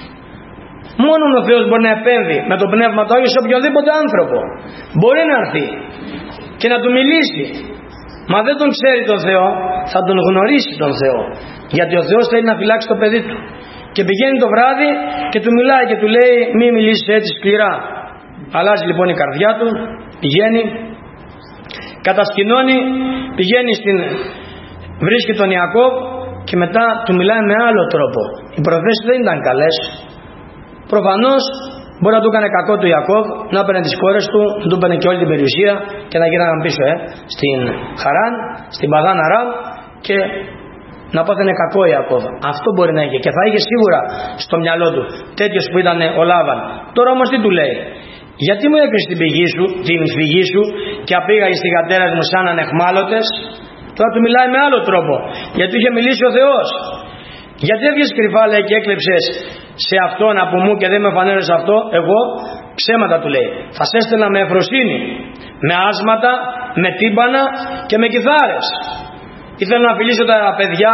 Μόνο ο Θεός μπορεί να επέμβει με το πνεύμα του Άγιο σε οποιοδήποτε άνθρωπο. Μπορεί να έρθει και να του μιλήσει. Μα δεν τον ξέρει τον Θεό, θα τον γνωρίσει τον Θεό, γιατί ο Θεός θέλει να φυλάξει το παιδί του. Και πηγαίνει το βράδυ και του μιλάει και του λέει μη μιλήσεις έτσι σκληρά. Αλλάζει λοιπόν η καρδιά του, πηγαίνει, κατασκηνώνει, πηγαίνει βρίσκει τον Ιακώβ και μετά του μιλάει με άλλο τρόπο. Οι προφήσεις δεν ήταν καλές. Προφανώς μπορεί να του έκανε κακό του Ιακώβ, να έπαιρνε τις κόρες του, να του έπαιρνε και όλη την περιουσία και να γύρναν πίσω στην Χαράν, στην Παδάν Αράμ, και να πάθαινε κακό ο Ιακώβ. Αυτό μπορεί να είχε, και θα είχε σίγουρα στο μυαλό του τέτοιος που ήταν ο Λάβαν. Τώρα όμως τι του λέει? Γιατί μου έκρινες την φυγή σου και απήγαγες στη γατέρα μου σαν ανεχμάλωτες? Τώρα του μιλάει με άλλο τρόπο, γιατί είχε μιλήσει ο Θεός. Γιατί έβγες κρυφά, λέει, και έκλεψες σε αυτόν από μου και δεν με φανέρες αυτό? Εγώ ψέματα του λέει. Θα σε έστελνα με ευφροσύνη, με άσματα, με τύμπανα και με κιθάρες. Ήθελα να φιλήσω τα παιδιά,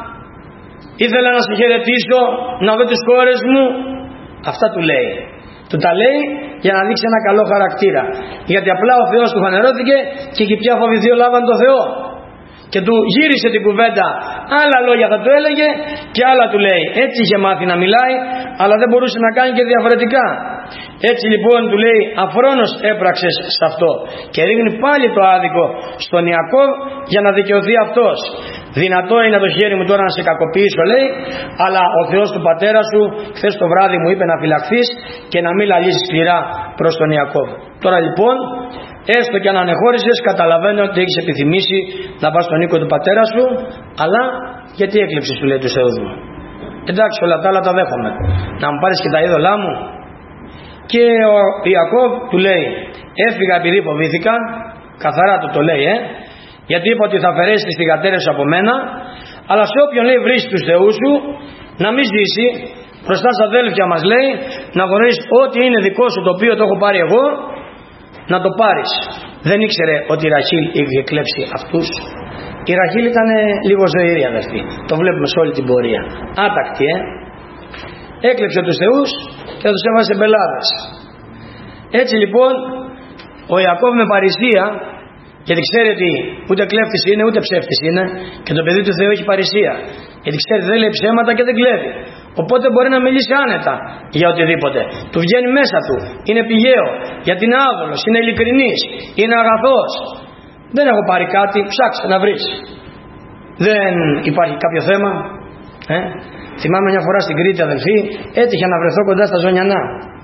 ήθελα να σε χαιρετήσω, να δω τις κόρες μου. Αυτά του λέει. Του τα λέει για να δείξει ένα καλό χαρακτήρα. Γιατί απλά ο Θεός του φανερώθηκε και έχει πια φοβηθεί ο Λάβαν το Θεό. και του γύρισε την κουβέντα, άλλα λόγια θα του έλεγε και άλλα του λέει. Έτσι είχε μάθει να μιλάει, αλλά δεν μπορούσε να κάνει και διαφορετικά. Έτσι λοιπόν του λέει, αφρόνως έπραξες σε αυτό, και ρίχνει πάλι το άδικο στον Ιακώβ για να δικαιωθεί αυτός. Δυνατό είναι το χέρι μου τώρα να σε κακοποιήσω, λέει, αλλά ο Θεός του πατέρα σου χθες το βράδυ μου είπε να φυλαχθείς και να μην λαλήσεις σκληρά προς τον Ιακώβ. Τώρα λοιπόν, έστω και αν ανεχώρησες, καταλαβαίνω ότι έχεις επιθυμήσει να πας στον οίκο του πατέρα σου, αλλά γιατί έκλεψες, του λέει, του Θεού μου? Εντάξει, όλα τα άλλα τα δέχομαι, να μου πάρεις και τα είδωλά μου? Και ο Ιακώβ του λέει, έφυγα επειδή φοβήθηκα, καθαρά το λέει, γιατί είπα ότι θα αφαιρέσεις τις θυγατέρες από μένα, αλλά σε όποιον, λέει, βρεις τους θεούς σου, να μην ζήσει, μπροστά στα αδέλφια μας, λέει, να γνωρίσεις ό,τι είναι δικό σου, το οποίο το έχω πάρει εγώ, να το πάρεις. Δεν ήξερε ότι η Ραχήλ είχε κλέψει αυτούς. Η Ραχήλ ήταν λίγο ζωηρή, αδερφή. Το βλέπουμε σε όλη την πορεία. Άτακτη, έκλεψε τους θεούς και τους έβασε μπελάδες. Έτσι λοιπόν ο Ιακώβ με παρησία, γιατί ξέρει ότι ούτε κλέφτης είναι ούτε ψεύτης είναι, και το παιδί του Θεού έχει παρησία, γιατί ξέρει δεν λέει ψέματα και δεν κλέβει, οπότε μπορεί να μιλήσει άνετα για οτιδήποτε του βγαίνει μέσα του. Είναι πηγαίο, γιατί είναι άβολος, είναι ειλικρινής, είναι αγαθός. Δεν έχω πάρει κάτι, ψάξτε να βρεις. Δεν υπάρχει κάποιο θέμα. Θυμάμαι μια φορά στην Κρήτη, αδελφοί, έτυχε να βρεθώ κοντά στα Ζωνιανά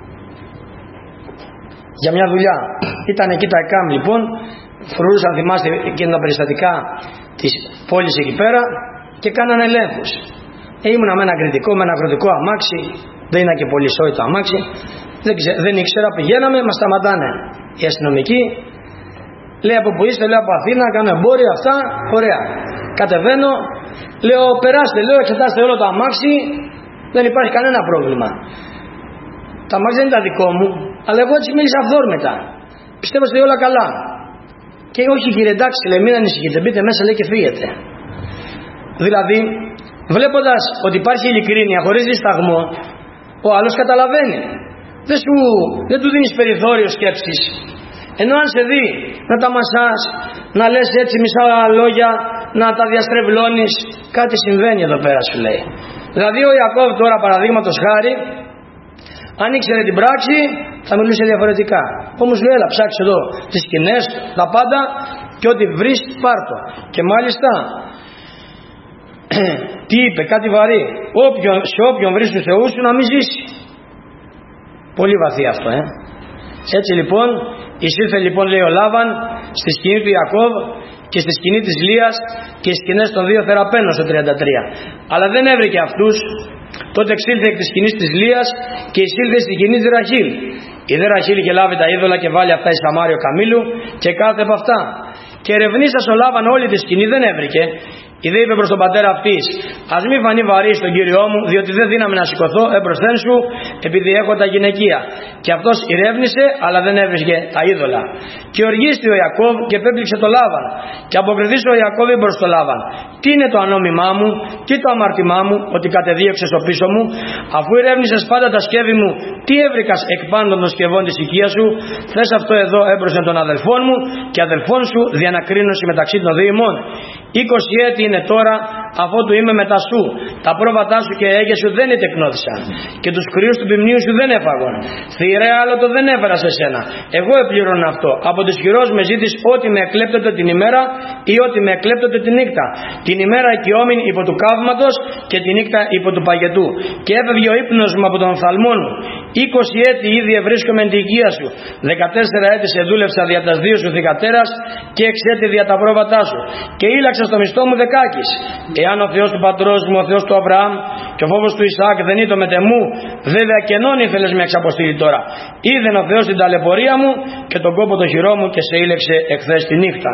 για μια δουλειά. Ήταν εκεί τα ΕΚΑΜ λοιπόν, φρουρούσαν, θυμάστε, και τα περιστατικά της πόλης εκεί πέρα, και κάνανε ελέγχους. Ήμουνα με ένα κριτικό, με ένα αγροτικό αμάξι, δεν είναι και πολύ σόι το αμάξι, δεν ήξερα, πηγαίναμε, μας σταματάνε οι αστυνομικοί. Λέει, από που είστε? Λέω, από Αθήνα, κάνω εμπόρια, αυτά, ωραία. Κατεβαίνω, λέω, περάστε, λέω, εξετάστε όλο το αμάξι, δεν υπάρχει κανένα πρόβλημα. Το αμάξι δεν ήταν δικό μου, αλλά εγώ έτσι μίλησα αυθόρμητα. Πιστεύω ότι όλα καλά. Και όχι, κύριε, εντάξει, λέει, μην ανησυχείτε, μπείτε μέσα, λέει, και φύγετε. Δηλαδή, βλέποντας ότι υπάρχει ειλικρίνεια χωρίς δισταγμό, ο άλλος καταλαβαίνει. Δεν του δίνεις περιθώριο σκέψης. Ενώ αν σε δει να τα μασάς, να λες έτσι μισά λόγια, να τα διαστρεβλώνεις, κάτι συμβαίνει εδώ πέρα, σου λέει. Δηλαδή ο Ιακώβ τώρα, παραδείγματος χάρη, αν ήξερε την πράξη θα μιλούσε διαφορετικά. Όμως λέει, έλα, ψάξε εδώ τις σκηνές, τα πάντα, και ό,τι βρεις πάρτο. Και μάλιστα τι είπε, κάτι βαρύ, σε όποιον βρεις τους θεούς σου να μην ζήσει. Πολύ βαθύ αυτό, Έτσι λοιπόν εισήλθε λοιπόν, λέει, ο Λάβαν στη σκηνή του Ιακώβ και στη σκηνή της Λείας και στις σκηνές των δύο θεραπαίνων στο 33. Αλλά δεν έβρικε αυτούς. Τότε εξήλθε εκ της σκηνής της Λείας και εισήλθε στη σκηνή της Ραχήλ. Η δε Ραχήλ είχε λάβει τα είδωλα και βάλει αυτά εις Σαμάριο Καμήλου και κάθε από αυτά. Και ερευνήσας ο Λάβαν όλη τη σκηνή, δεν έβρικε. Είδε, είπε προς τον πατέρα αυτής, ας μη φανεί βαρύ στον κύριό μου, διότι δεν δύναμαι να σηκωθώ εμπροσθέν σου, επειδή έχω τα γυναικεία. Και αυτός ηρεύνησε, αλλά δεν έβρισκε τα είδωλα. Και οργίστη ο Ιακώβ και επέπληξε το Λάβαν. Και αποκριθείς ο Ιακώβ προς το Λάβαν, τι είναι το ανώμημά μου, τι το αμαρτημά μου, ότι κατεδίωξες το πίσω μου, αφού ηρεύνησες πάντα τα σκεύη μου, τι έβρικας εκ πάντων των σκευών της οικίας σου? Θες αυτό εδώ έμπροσθεν των αδελφών μου και αδελφών σου, διανακρίνωση μεταξύ των δύο ημών. 20 έτη είναι τώρα, αφότου είμαι μετά σου. Τα πρόβατά σου και έγες σου δεν ετεκνώθησαν, και τους κρύους του ποιμνίου σου δεν έφαγον. Θηρέ άλλο το δεν έφερα σε σένα. Εγώ επλήρωνα αυτό. Από τις χειρός με ζήτης ότι με εκλέπτεται την ημέρα ή ότι με εκλέπτεται τη νύχτα. Την ημέρα οικειόμην υπό του καύματος και τη νύχτα υπό του παγετού. Και έφευγε ο ύπνος μου από τον οφθαλμόν μου. 20 έτη ήδη ευρίσκομαι εν τη οικία σου. 14 έτη σε δούλευσα δια τας δύο σου θυγατέρας και 6 έτη δια τα πρόβατά σου. Και ήλαξα στο μισθό μου δεκάκης. Εάν ο Θεός του πατρός μου, ο Θεός του Αβραάμ και ο φόβος του Ισαάκ δεν ήτο με τεμού, βέβαια κενόν ήθελες με εξαποστείλει τώρα. Είδεν ο Θεός την ταλαιπωρία μου και τον κόπο το χειρό μου και σε ήλεξε εχθές τη νύχτα.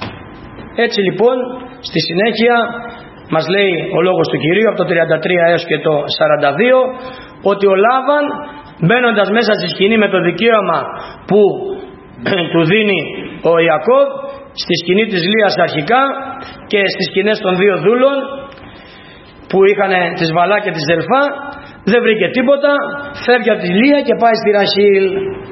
Έτσι λοιπόν στη συνέχεια μας λέει ο λόγος του Κυρίου από το 33 έως και το 42 ότι ο Λάβαν, μπαίνοντας μέσα στη σκηνή με το δικαίωμα που του δίνει ο Ιακώβ, στη σκηνή της Λείας αρχικά και στις σκηνές των δύο δούλων που είχαν τη Βαλά και τη Ζελφά, δεν βρήκε τίποτα, φεύγει από τη Λεία και πάει στη Ραχήλ.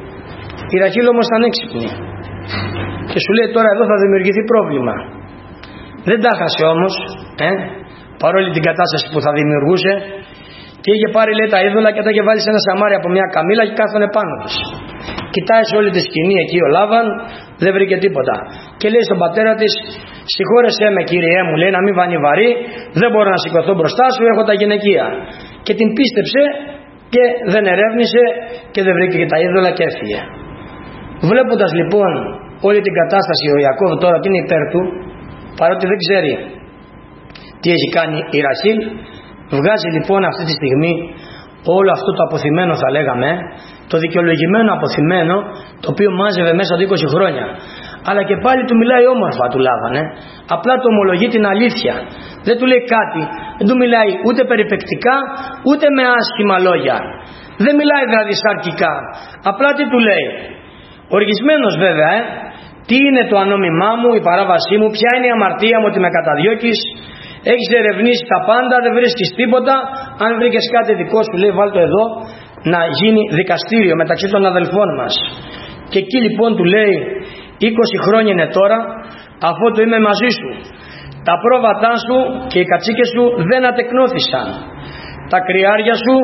Η Ραχήλ όμως ήταν έξυπνη και σου λέει, τώρα εδώ θα δημιουργηθεί πρόβλημα. Δεν τα χάσε όμως, παρόλη την κατάσταση που θα δημιουργούσε, και είχε πάρει, λέει, τα είδωλα και τα είχε βάλει σε ένα σαμάρι από μια καμήλα και κάθονε πάνω τους. Κοιτάει σε όλη τη σκηνή εκεί ο Λάβαν, δεν βρήκε τίποτα. Και λέει στον πατέρα της, συγχώρεσέ με κύριέ μου, λέει, να μην βανεί βαρύ, δεν μπορώ να σηκωθώ μπροστά σου, έχω τα γυναικεία. Και την πίστεψε και δεν ερεύνησε και δεν βρήκε και τα είδωλα και έφυγε. Βλέποντας λοιπόν όλη την κατάσταση ο Ιακώβ τώρα ότι είναι υπέρ του, παρότι δεν ξέρει τι έχει κάνει η Ραχήλ, βγάζει λοιπόν αυτή τη στιγμή όλο αυτό το αποθυμένο, θα λέγαμε, το δικαιολογημένο αποθυμένο, το οποίο μάζευε μέσα από 20 χρόνια. Αλλά και πάλι του μιλάει όμορφα του Λάβαν, απλά του ομολογεί την αλήθεια. Δεν του λέει κάτι, δεν του μιλάει ούτε περιπεκτικά ούτε με άσχημα λόγια. Δεν μιλάει δηλαδή σαρκικά, απλά τι του λέει? Οργισμένος βέβαια, τι είναι το ανόμημά μου, η παράβασή μου, ποια είναι η αμαρτία μου ότι με καταδιώκεις? Έχεις ερευνήσει τα πάντα, δεν βρίσκεις τίποτα. Αν βρήκες κάτι δικό σου, λέει, βάλ' το εδώ να γίνει δικαστήριο μεταξύ των αδελφών μας. Και εκεί λοιπόν του λέει, 20 χρόνια είναι τώρα, αφού το είμαι μαζί σου. Τα πρόβατά σου και οι κατσίκες σου δεν ατεκνώθησαν. Τα κρυάρια σου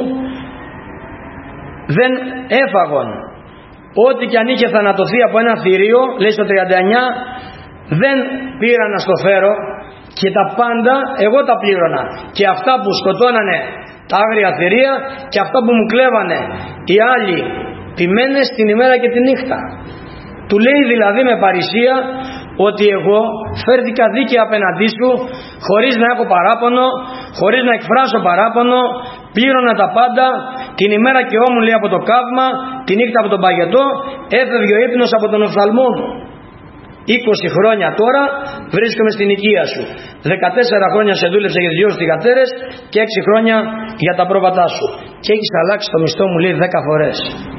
δεν έφαγον. Ό,τι και αν είχε θανατωθεί από ένα θηρίο, λέει στο 39, δεν πήρα να στο φέρω, και τα πάντα εγώ τα πλήρωνα. Και αυτά που σκοτώνανε τα άγρια θηρία και αυτά που μου κλέβανε οι άλλοι ποιμένες την ημέρα και τη νύχτα. Του λέει δηλαδή με παρησία ότι εγώ φέρθηκα δίκαια απέναντί σου, χωρίς να έχω παράπονο, χωρίς να εκφράσω παράπονο, πλήρωνα τα πάντα. Την ημέρα και όμουν, λέει, από το καύμα, τη νύχτα από τον παγετό, έφευγε ο ύπνος από τον οφθαλμό μου. 20 χρόνια τώρα βρίσκομαι στην οικία σου. 14 χρόνια σε δούλεψα για τις 2 θυγατέρες και 6 χρόνια για τα πρόβατά σου. Και έχεις αλλάξει το μισθό μου, λέει, 10 φορές.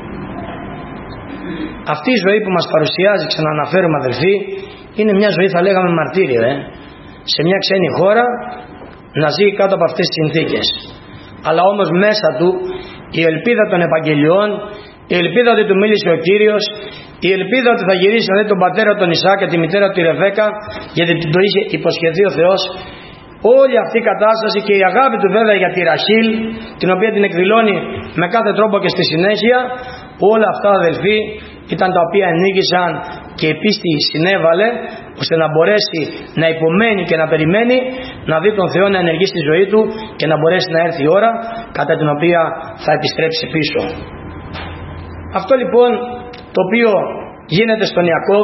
Αυτή η ζωή που μας παρουσιάζει, ξανααναφέρουμε αδελφοί, είναι μια ζωή, θα λέγαμε, μαρτύριο. Σε μια ξένη χώρα να ζει κάτω από αυτές τις συνθήκες. Αλλά όμως μέσα του η ελπίδα των Ευαγγελιών, η ελπίδα ότι του μίλησε ο Κύριος, η ελπίδα ότι θα γυρίσει να δει τον πατέρα τον Ισαάκ και τη μητέρα του τη Ρεβέκα, γιατί το είχε υποσχεθεί ο Θεός. Όλη αυτή η κατάσταση και η αγάπη του βέβαια για τη Ραχήλ, την οποία την εκδηλώνει με κάθε τρόπο και στη συνέχεια, όλα αυτά αδελφοί ήταν τα οποία ενήγησαν και η πίστη συνέβαλε ώστε να μπορέσει να υπομένει και να περιμένει να δει τον Θεό να ενεργεί στη ζωή του και να μπορέσει να έρθει η ώρα κατά την οποία θα επιστρέψει πίσω. Αυτό λοιπόν το οποίο γίνεται στον Ιακώβ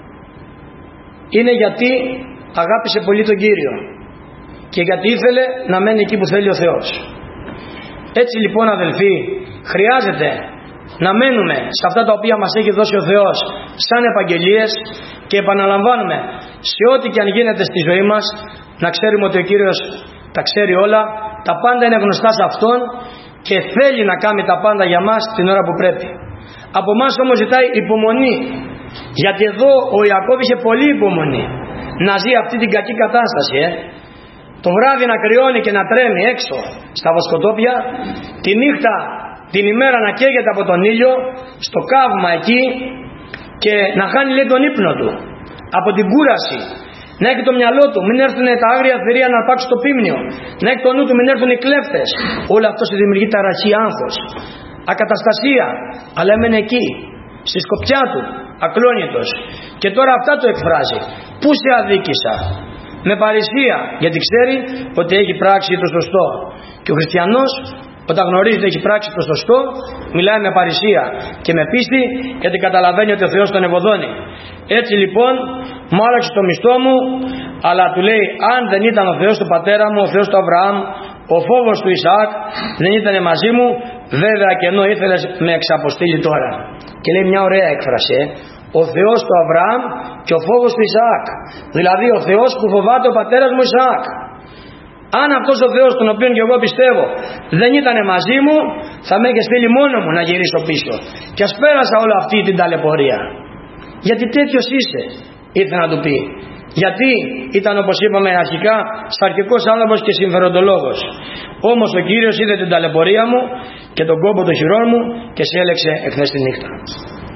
είναι γιατί αγάπησε πολύ τον Κύριο και γιατί ήθελε να μένει εκεί που θέλει ο Θεός. Έτσι λοιπόν αδελφοί, χρειάζεται να μένουμε σε αυτά τα οποία μας έχει δώσει ο Θεός σαν επαγγελίες και επαναλαμβάνουμε σε ό,τι και αν γίνεται στη ζωή μας να ξέρουμε ότι ο Κύριος τα ξέρει όλα, τα πάντα είναι γνωστά σε Αυτόν και θέλει να κάνει τα πάντα για μας την ώρα που πρέπει. Από εμάς όμως ζητάει υπομονή, γιατί εδώ ο Ιακώβ είχε πολύ υπομονή να ζει αυτή την κακή κατάσταση. Το βράδυ να κρυώνει και να τρέμει έξω στα βοσκοτόπια, τη νύχτα την ημέρα να καίγεται από τον ήλιο στο καύμα εκεί και να χάνει, λέει, τον ύπνο του από την κούραση, να έχει το μυαλό του μην έρθουν τα άγρια θηρία να αρπάξουν το πίμνιο, να έχει το νου του μην έρθουν οι κλέφτες. Όλο αυτό σου δημιουργεί ταραχή, άγχος, ακαταστασία, αλλά έμενε εκεί στη σκοπιά του ακλόνητος και τώρα αυτά το εκφράζει. Πού σε αδίκησα? Με παρησία, γιατί ξέρει ότι έχει πράξει το σωστό. Και ο χριστιανός όταν γνωρίζει ότι έχει πράξει το σωστό, μιλάει με παρησία και με πίστη, γιατί καταλαβαίνει ότι ο Θεός τον ευωδώνει. Έτσι λοιπόν μου άλλαξε το μισθό μου, αλλά του λέει, αν δεν ήταν ο Θεός του πατέρα μου, ο Θεός του Αβραάμ, ο φόβος του Ισαάκ δεν ήταν μαζί μου, βέβαια και ενώ ήθελες με εξαποστείλει τώρα. Και λέει μια ωραία έκφραση, ο Θεός του Αβραάμ και ο φόβος του Ισαάκ. Δηλαδή ο Θεός που φοβάται ο πατέρας μου Ισαάκ. Αν αυτός ο Θεός τον οποίο και εγώ πιστεύω δεν ήταν μαζί μου, θα με είχε στείλει μόνο μου να γυρίσω πίσω. Και ας πέρασα όλη αυτή την ταλαιπωρία. Γιατί τέτοιος είσαι, ήρθε να του πει. Γιατί ήταν, όπως είπαμε αρχικά, σαρκικός άνθρωπος και συμφεροντολόγος. Όμως ο Κύριος είδε την ταλαιπωρία μου και τον κόμπο των χειρών μου και σε έλεξε εχθές τη νύχτα.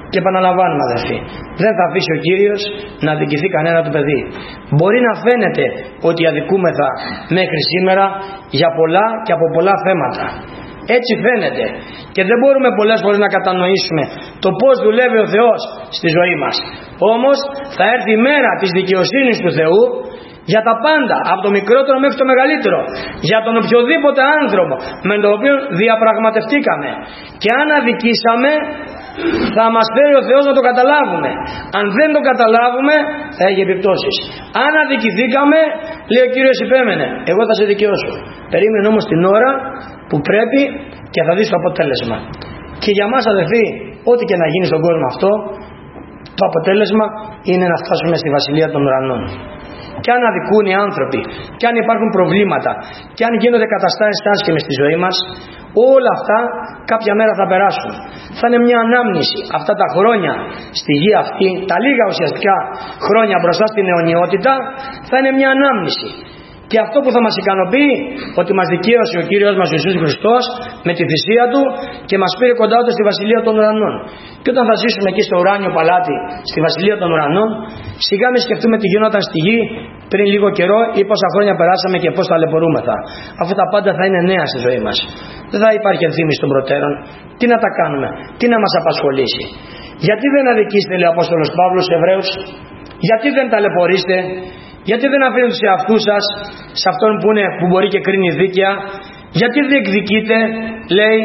Και επαναλαμβάνουμε, αδερφοί, δεν θα αφήσει ο Κύριος να αδικηθεί κανένα του παιδί. Μπορεί να φαίνεται ότι αδικούμεθα μέχρι σήμερα για πολλά και από πολλά θέματα. Έτσι φαίνεται. Και δεν μπορούμε πολλές φορές να κατανοήσουμε το πώς δουλεύει ο Θεός στη ζωή μας. Όμως θα έρθει η μέρα της δικαιοσύνης του Θεού για τα πάντα, από το μικρότερο μέχρι το μεγαλύτερο, για τον οποιοδήποτε άνθρωπο με τον οποίο διαπραγματευτήκαμε. Και αν αδικήσαμε, θα μας φέρει ο Θεός να το καταλάβουμε. Αν δεν το καταλάβουμε, θα έχει επιπτώσεις. Αν αδικηθήκαμε, λέει ο Κύριος, υπέμενε, εγώ θα σε δικαιώσω. Περίμενε όμως την ώρα που πρέπει και θα δεις το αποτέλεσμα. Και για μας, αδελφοί, ό,τι και να γίνει στον κόσμο αυτό, το αποτέλεσμα είναι να φτάσουμε στη Βασιλεία των Ουρανών. Και αν αδικούν οι άνθρωποι, και αν υπάρχουν προβλήματα, και αν γίνονται καταστάσεις άσχημες στη ζωή μας, όλα αυτά κάποια μέρα θα περάσουν. Θα είναι μια ανάμνηση. Αυτά τα χρόνια στη γη αυτή, τα λίγα ουσιαστικά χρόνια μπροστά στην αιωνιότητα, θα είναι μια ανάμνηση. Και αυτό που θα μας ικανοποιεί, ότι μας δικαίωσε ο Κύριος μας Ιησούς Χριστός με τη θυσία Του και μας πήρε κοντά Του στη Βασιλεία των Ουρανών. Και όταν θα ζήσουμε εκεί στο ουράνιο παλάτι, στη Βασιλεία των Ουρανών, σιγά μην σκεφτούμε τι γινόταν στη γη πριν λίγο καιρό ή πόσα χρόνια περάσαμε και πώς ταλαιπωρούμεθα. Αφού τα πάντα θα είναι νέα στη ζωή μας. Δεν θα υπάρχει ενθύμηση των προτέρων. Τι να τα κάνουμε, τι να μας απασχολήσει. Γιατί δεν αδικήσετε, λέει ο Απόστολος Παύλος στους Εβραίους, γιατί δεν ταλαιπωρείστε. Γιατί δεν αφήνετε τους εαυτούς σας σε αυτόν που μπορεί και κρίνει δίκαια. Γιατί διεκδικείτε, λέει,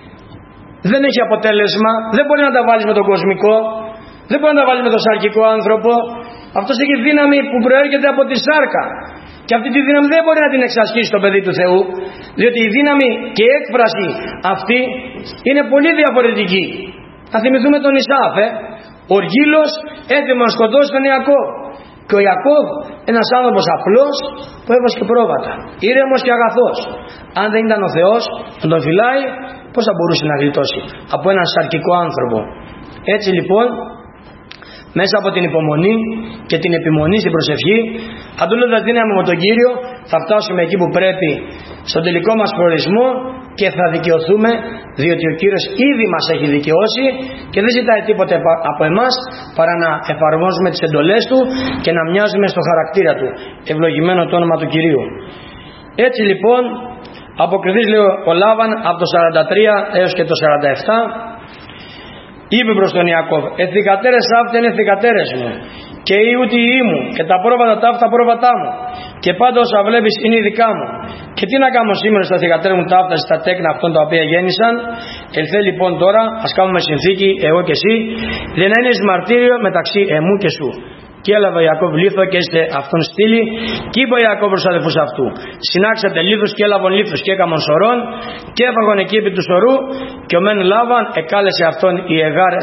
δεν έχει αποτέλεσμα. Δεν μπορεί να τα βάλεις με τον κοσμικό, δεν μπορεί να τα βάλεις με τον σαρκικό άνθρωπο. Αυτός έχει δύναμη που προέρχεται από τη σάρκα. Και αυτή τη δύναμη δεν μπορεί να την εξασκήσει το παιδί του Θεού, διότι η δύναμη και η έκφραση αυτή είναι πολύ διαφορετική. Να θυμηθούμε τον Ισαάκ, ο Οργύλος έτοιμο να σκοτώσει τον Ιακώβ. Και ο Ιακώβ, ένας άνθρωπος απλός που έβασκε πρόβατα, ήρεμος και αγαθός. Αν δεν ήταν ο Θεός να τον φυλάει, πώς θα μπορούσε να γλιτώσει από έναν σαρκικό άνθρωπο. Έτσι λοιπόν, μέσα από την υπομονή και την επιμονή στην προσευχή, αντλώντας δύναμη με τον Κύριο, θα φτάσουμε εκεί που πρέπει, στον τελικό μας προορισμό, και θα δικαιωθούμε, διότι ο Κύριος ήδη μας έχει δικαιώσει και δεν ζητάει τίποτε από εμάς παρά να εφαρμόζουμε τις εντολές Του και να μοιάζουμε στο χαρακτήρα Του. Ευλογημένο το όνομα του Κυρίου. Έτσι λοιπόν, αποκριθείς, λέει ο Λάβαν, από το 43 έως και το 47, είπε προς τον Ιακώβ, «Εθικατέρες αυτά είναι εθικατέρες μου, και οι ούτοι οι μου, και τα πρόβατα τα αυτά πρόβατά μου, και πάντα όσα βλέπεις είναι δικά μου. Και τι να κάνω σήμερα στα θυγατέρα μου τα αυτά, στα τέκνα αυτών τα οποία γέννησαν. Ελθέ λοιπόν τώρα, ας κάνουμε συνθήκη, εγώ και εσύ, δεν να είναι μαρτύριο μεταξύ εμού και σου». Και έλαβε ο Ιακώβ λίθο και έστε αυτόν στήλη, και είπε ο Ιακώβ προς αδελφούς αυτού, συνάξατε λίθους, και έλαβαν λίθους και έκαμον σωρών, και έφαγον εκεί επί του σωρού, και ο μεν Λάβαν εκάλεσε αυτόν η Εγάρ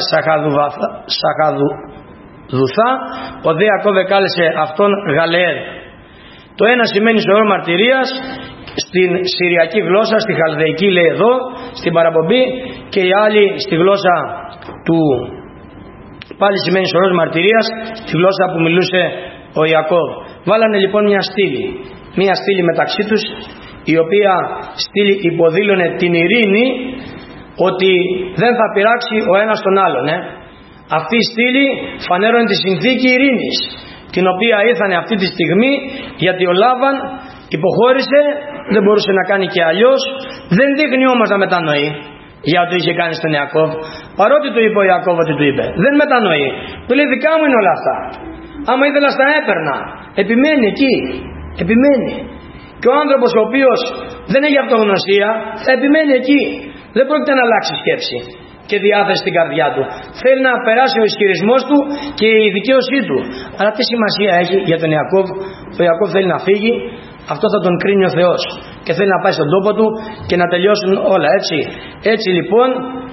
Σαχαδουδουθά, ο δε Ιακώβ εκάλεσε αυτόν Γαλεέλ. Το ένα σημαίνει σωρό μαρτυρίας στην συριακή γλώσσα, στη χαλδεϊκή λέει εδώ, στην παραπομπή, και η άλλη στη γλώσσα του, πάλι σημαίνει σωρός μαρτυρίας, στη γλώσσα που μιλούσε ο Ιακώβ. Βάλανε λοιπόν μια στήλη μεταξύ τους, η οποία στήλη υποδήλωνε την ειρήνη, ότι δεν θα πειράξει ο ένας τον άλλον. Αυτή η στήλη φανέρωνε τη συνθήκη ειρήνης, την οποία ήρθανε αυτή τη στιγμή, γιατί ο Λάβαν υποχώρησε, δεν μπορούσε να κάνει και αλλιώς, δεν δείχνει όμως να μετανοεί για ό,τι είχε κάνει στον Ιακώβ, παρότι του είπε ο Ιακώβ ότι του είπε, δεν μετανοεί, του λέει δικά μου είναι όλα αυτά, άμα ήθελα στα έπαιρνα. Επιμένει εκεί, επιμένει. Και ο άνθρωπος ο οποίος δεν έχει αυτογνωσία θα επιμένει εκεί, δεν πρόκειται να αλλάξει σκέψη και διάθεση στην καρδιά του. Θέλει να περάσει ο ισχυρισμός του και η δικαίωσή του. Αλλά τι σημασία έχει για τον Ιακώβ? Ο Ιακώβ θέλει να φύγει, αυτό θα τον κρίνει ο Θεός, και θέλει να πάει στον τόπο του και να τελειώσουν όλα, έτσι. Έτσι λοιπόν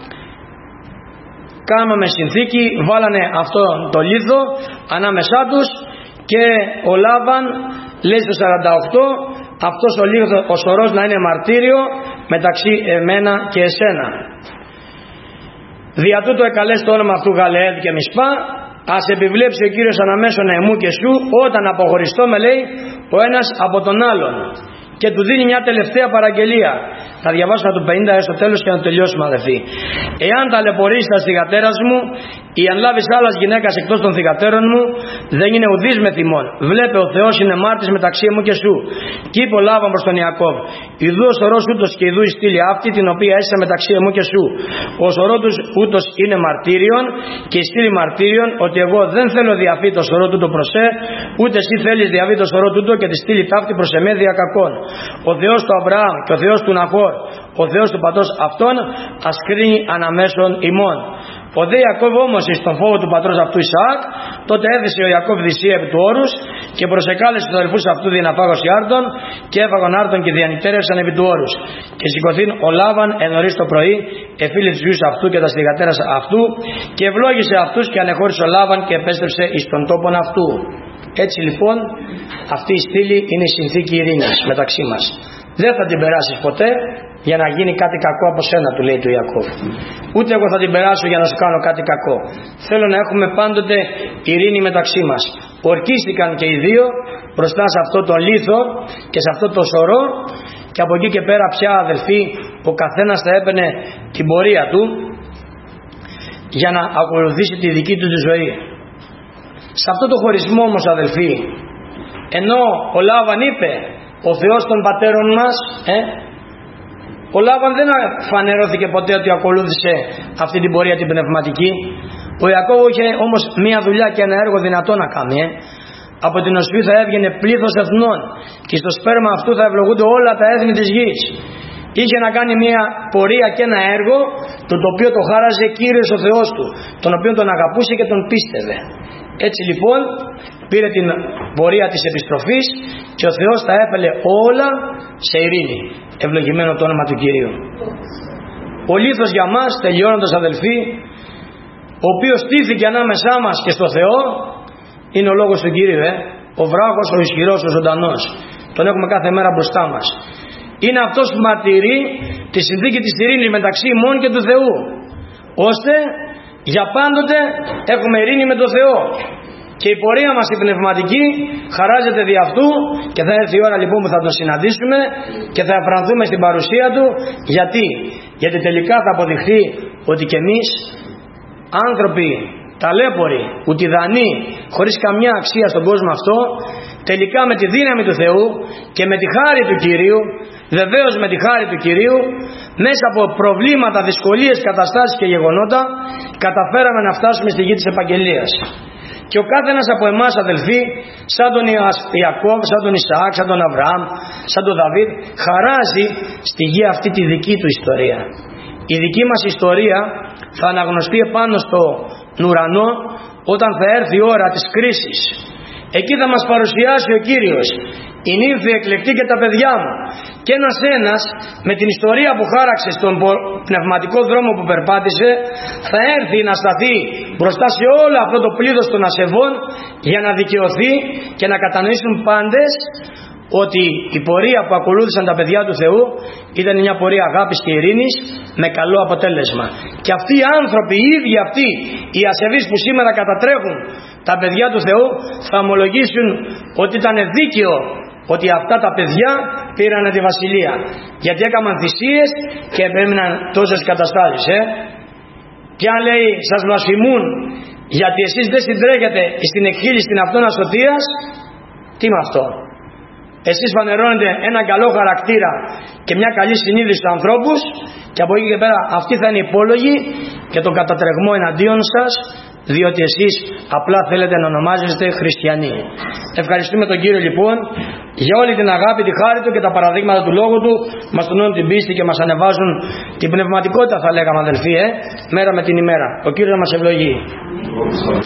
κάναμε συνθήκη, βάλανε αυτό το λίθο ανάμεσά τους, και ο Λάβαν λέει στο 48, αυτός ο λίθος, ο σωρός να είναι μαρτύριο μεταξύ εμένα και εσένα. Δια τούτο εκαλέσει το όνομα αυτού Γαλεέλ και Μισπά, ας επιβλέψει ο Κύριος αναμέσων εμού και σου, όταν αποχωριστώ με λέει ο ένας από τον άλλον. και του δίνει μια τελευταία παραγγελία. Θα διαβάσουμε το 50 έως το τέλος και να το τελειώσουμε, αδελφοί. Εάν ταλαιπωρήσεις τα θυγατέρας μου ή αν λάβεις άλλας γυναίκας εκτός των θυγατέρων μου, δεν είναι ουδής με θυμών. Βλέπε, ο Θεός είναι μάρτης μεταξύ μου και σου. Κι είπε ο Λάβαν προς τον Ιακώβ: Ιδού ο σωρός ούτως και ιδού η στήλη αυτή, την οποία έστησε μεταξύ μου και σου. Ο σωρός τους ούτως είναι μαρτύριον και η στήλη μαρτύριον, ότι εγώ δεν θέλω διαβεί το σωρό τούτο προς ούτε εσύ θέλεις διαβεί το σωρό τούτο και τη στήλη ταύτη προς εμέ δια κακών. Ο Θεός του Αβραάμ και ο Θεός του Ναχώρ, ο Θεός του πατρός αυτών, ας κρίνει αναμέσων ημών. Ο δε Ιακώβ όμως εις τον φόβο του πατρός αυτού Ισαάκ, τότε έθεσε ο Ιακώβ θυσία επί του όρους και προσεκάλεσε τους αδελφούς αυτού διαναφάγωση άρτων και έφαγον άρτων και διανυτέρευσαν επί του όρους. Και σηκωθήν ο Λάβαν εν νωρίς το πρωί, εφίλη τους γιους αυτού και τα θυγατέρας αυτού και ευλόγησε αυτούς και ανεχώρησε ο Λάβαν και επέστρεψε εις τον τόπον αυτού. Έτσι λοιπόν αυτή η στήλη είναι η συνθήκη ειρήνης μεταξύ μας. Δεν θα την περάσεις ποτέ για να γίνει κάτι κακό από σένα, του λέει του Ιακώβ. Ούτε εγώ θα την περάσω για να σου κάνω κάτι κακό. Θέλω να έχουμε πάντοτε ειρήνη μεταξύ μας. Ορκίστηκαν και οι δύο μπροστά σε αυτό το λίθο και σε αυτό το σωρό, και από εκεί και πέρα πια, αδελφοί, ο καθένας θα έπαιρνε την πορεία του για να ακολουθήσει τη δική του τη ζωή. Σε αυτό το χωρισμό όμως, αδελφοί, ενώ ο Λάβαν είπε ο Θεός των πατέρων μας, ο Λάβαν δεν φανερώθηκε ποτέ ότι ακολούθησε αυτή την πορεία την πνευματική. Ο Ιακώβ είχε όμως μία δουλειά και ένα έργο δυνατό να κάνει, από την οσφή θα έβγαινε πλήθος εθνών και στο σπέρμα αυτού θα ευλογούνται όλα τα έθνη της γης. Είχε να κάνει μία πορεία και ένα έργο, το οποίο το χάραζε Κύριος ο Θεός του, τον οποίο τον αγαπούσε και τον πίστευε. Έτσι λοιπόν πήρε την πορεία της επιστροφής και ο Θεός τα έπελε όλα σε ειρήνη. Ευλογημένο το όνομα του Κυρίου. Ο λίθος για μας, τελειώνοντας, αδελφοί, ο οποίος στήθηκε ανάμεσά μας και στο Θεό, είναι ο λόγος του Κυρίου. Ο βράχος, ο ισχυρός, ο ζωντανός. Τον έχουμε κάθε μέρα μπροστά μας. Είναι αυτός που μαρτυρεί τη συνθήκη της ειρήνης μεταξύ ημών και του Θεού, ώστε για πάντοτε έχουμε ειρήνη με τον Θεό. Και η πορεία μας η πνευματική χαράζεται δι' αυτού, και θα έρθει η ώρα λοιπόν που θα τον συναντήσουμε και θα εφρανθούμε στην παρουσία του. Γιατί τελικά θα αποδειχθεί ότι και εμείς, άνθρωποι ταλέποροι, ουτιδανοί, χωρίς καμιά αξία στον κόσμο αυτό, τελικά με τη δύναμη του Θεού και με τη χάρη του Κυρίου, βεβαίως με τη χάρη του Κυρίου, μέσα από προβλήματα, δυσκολίες, καταστάσεις και γεγονότα, καταφέραμε να φτάσουμε στη γη της επαγγελίας. Και ο κάθε ένας από εμάς, αδελφοί, σαν τον Ιακώβ, σαν τον Ισαάκ, σαν τον Αβραάμ, σαν τον Δαβίδ, χαράζει στη γη αυτή τη δική του ιστορία. Η δική μας ιστορία θα αναγνωστεί επάνω στον ουρανό όταν θα έρθει η ώρα της κρίσης. Εκεί θα μας παρουσιάσει ο Κύριος: η νύμφη εκλεκτή και τα παιδιά μου. Και ένας με την ιστορία που χάραξε στον πνευματικό δρόμο που περπάτησε, θα έρθει να σταθεί μπροστά σε όλο αυτό το πλήθος των ασεβών για να δικαιωθεί και να κατανοήσουν πάντες ότι η πορεία που ακολούθησαν τα παιδιά του Θεού ήταν μια πορεία αγάπης και ειρήνης με καλό αποτέλεσμα. Και αυτοί οι άνθρωποι, οι ίδιοι αυτοί οι ασεβείς που σήμερα κατατρέχουν τα παιδιά του Θεού, θα ομολογήσουν ότι ήταν δίκαιο ότι αυτά τα παιδιά πήραν τη βασιλεία, γιατί έκαναν θυσίες και επέμειναν τόσες καταστάσεις. Ποια λέει σας βλασφημούν γιατί εσείς δεν συντρέχετε στην εκχύληση την αυτόν ασωτείας? Τι με αυτό? Εσείς φανερώνετε έναν καλό χαρακτήρα και μια καλή συνείδηση στους ανθρώπους, και από εκεί και πέρα αυτοί θα είναι υπόλογοι για τον κατατρεγμό εναντίον σας, διότι εσείς απλά θέλετε να ονομάζεστε χριστιανοί. Ευχαριστούμε τον Κύριο λοιπόν για όλη την αγάπη, τη χάρη του και τα παραδείγματα του λόγου του. Μας τονώνουν την πίστη και μας ανεβάζουν την πνευματικότητα, θα λέγαμε, αδελφοί, μέρα με την ημέρα. Ο Κύριος μας ευλογεί.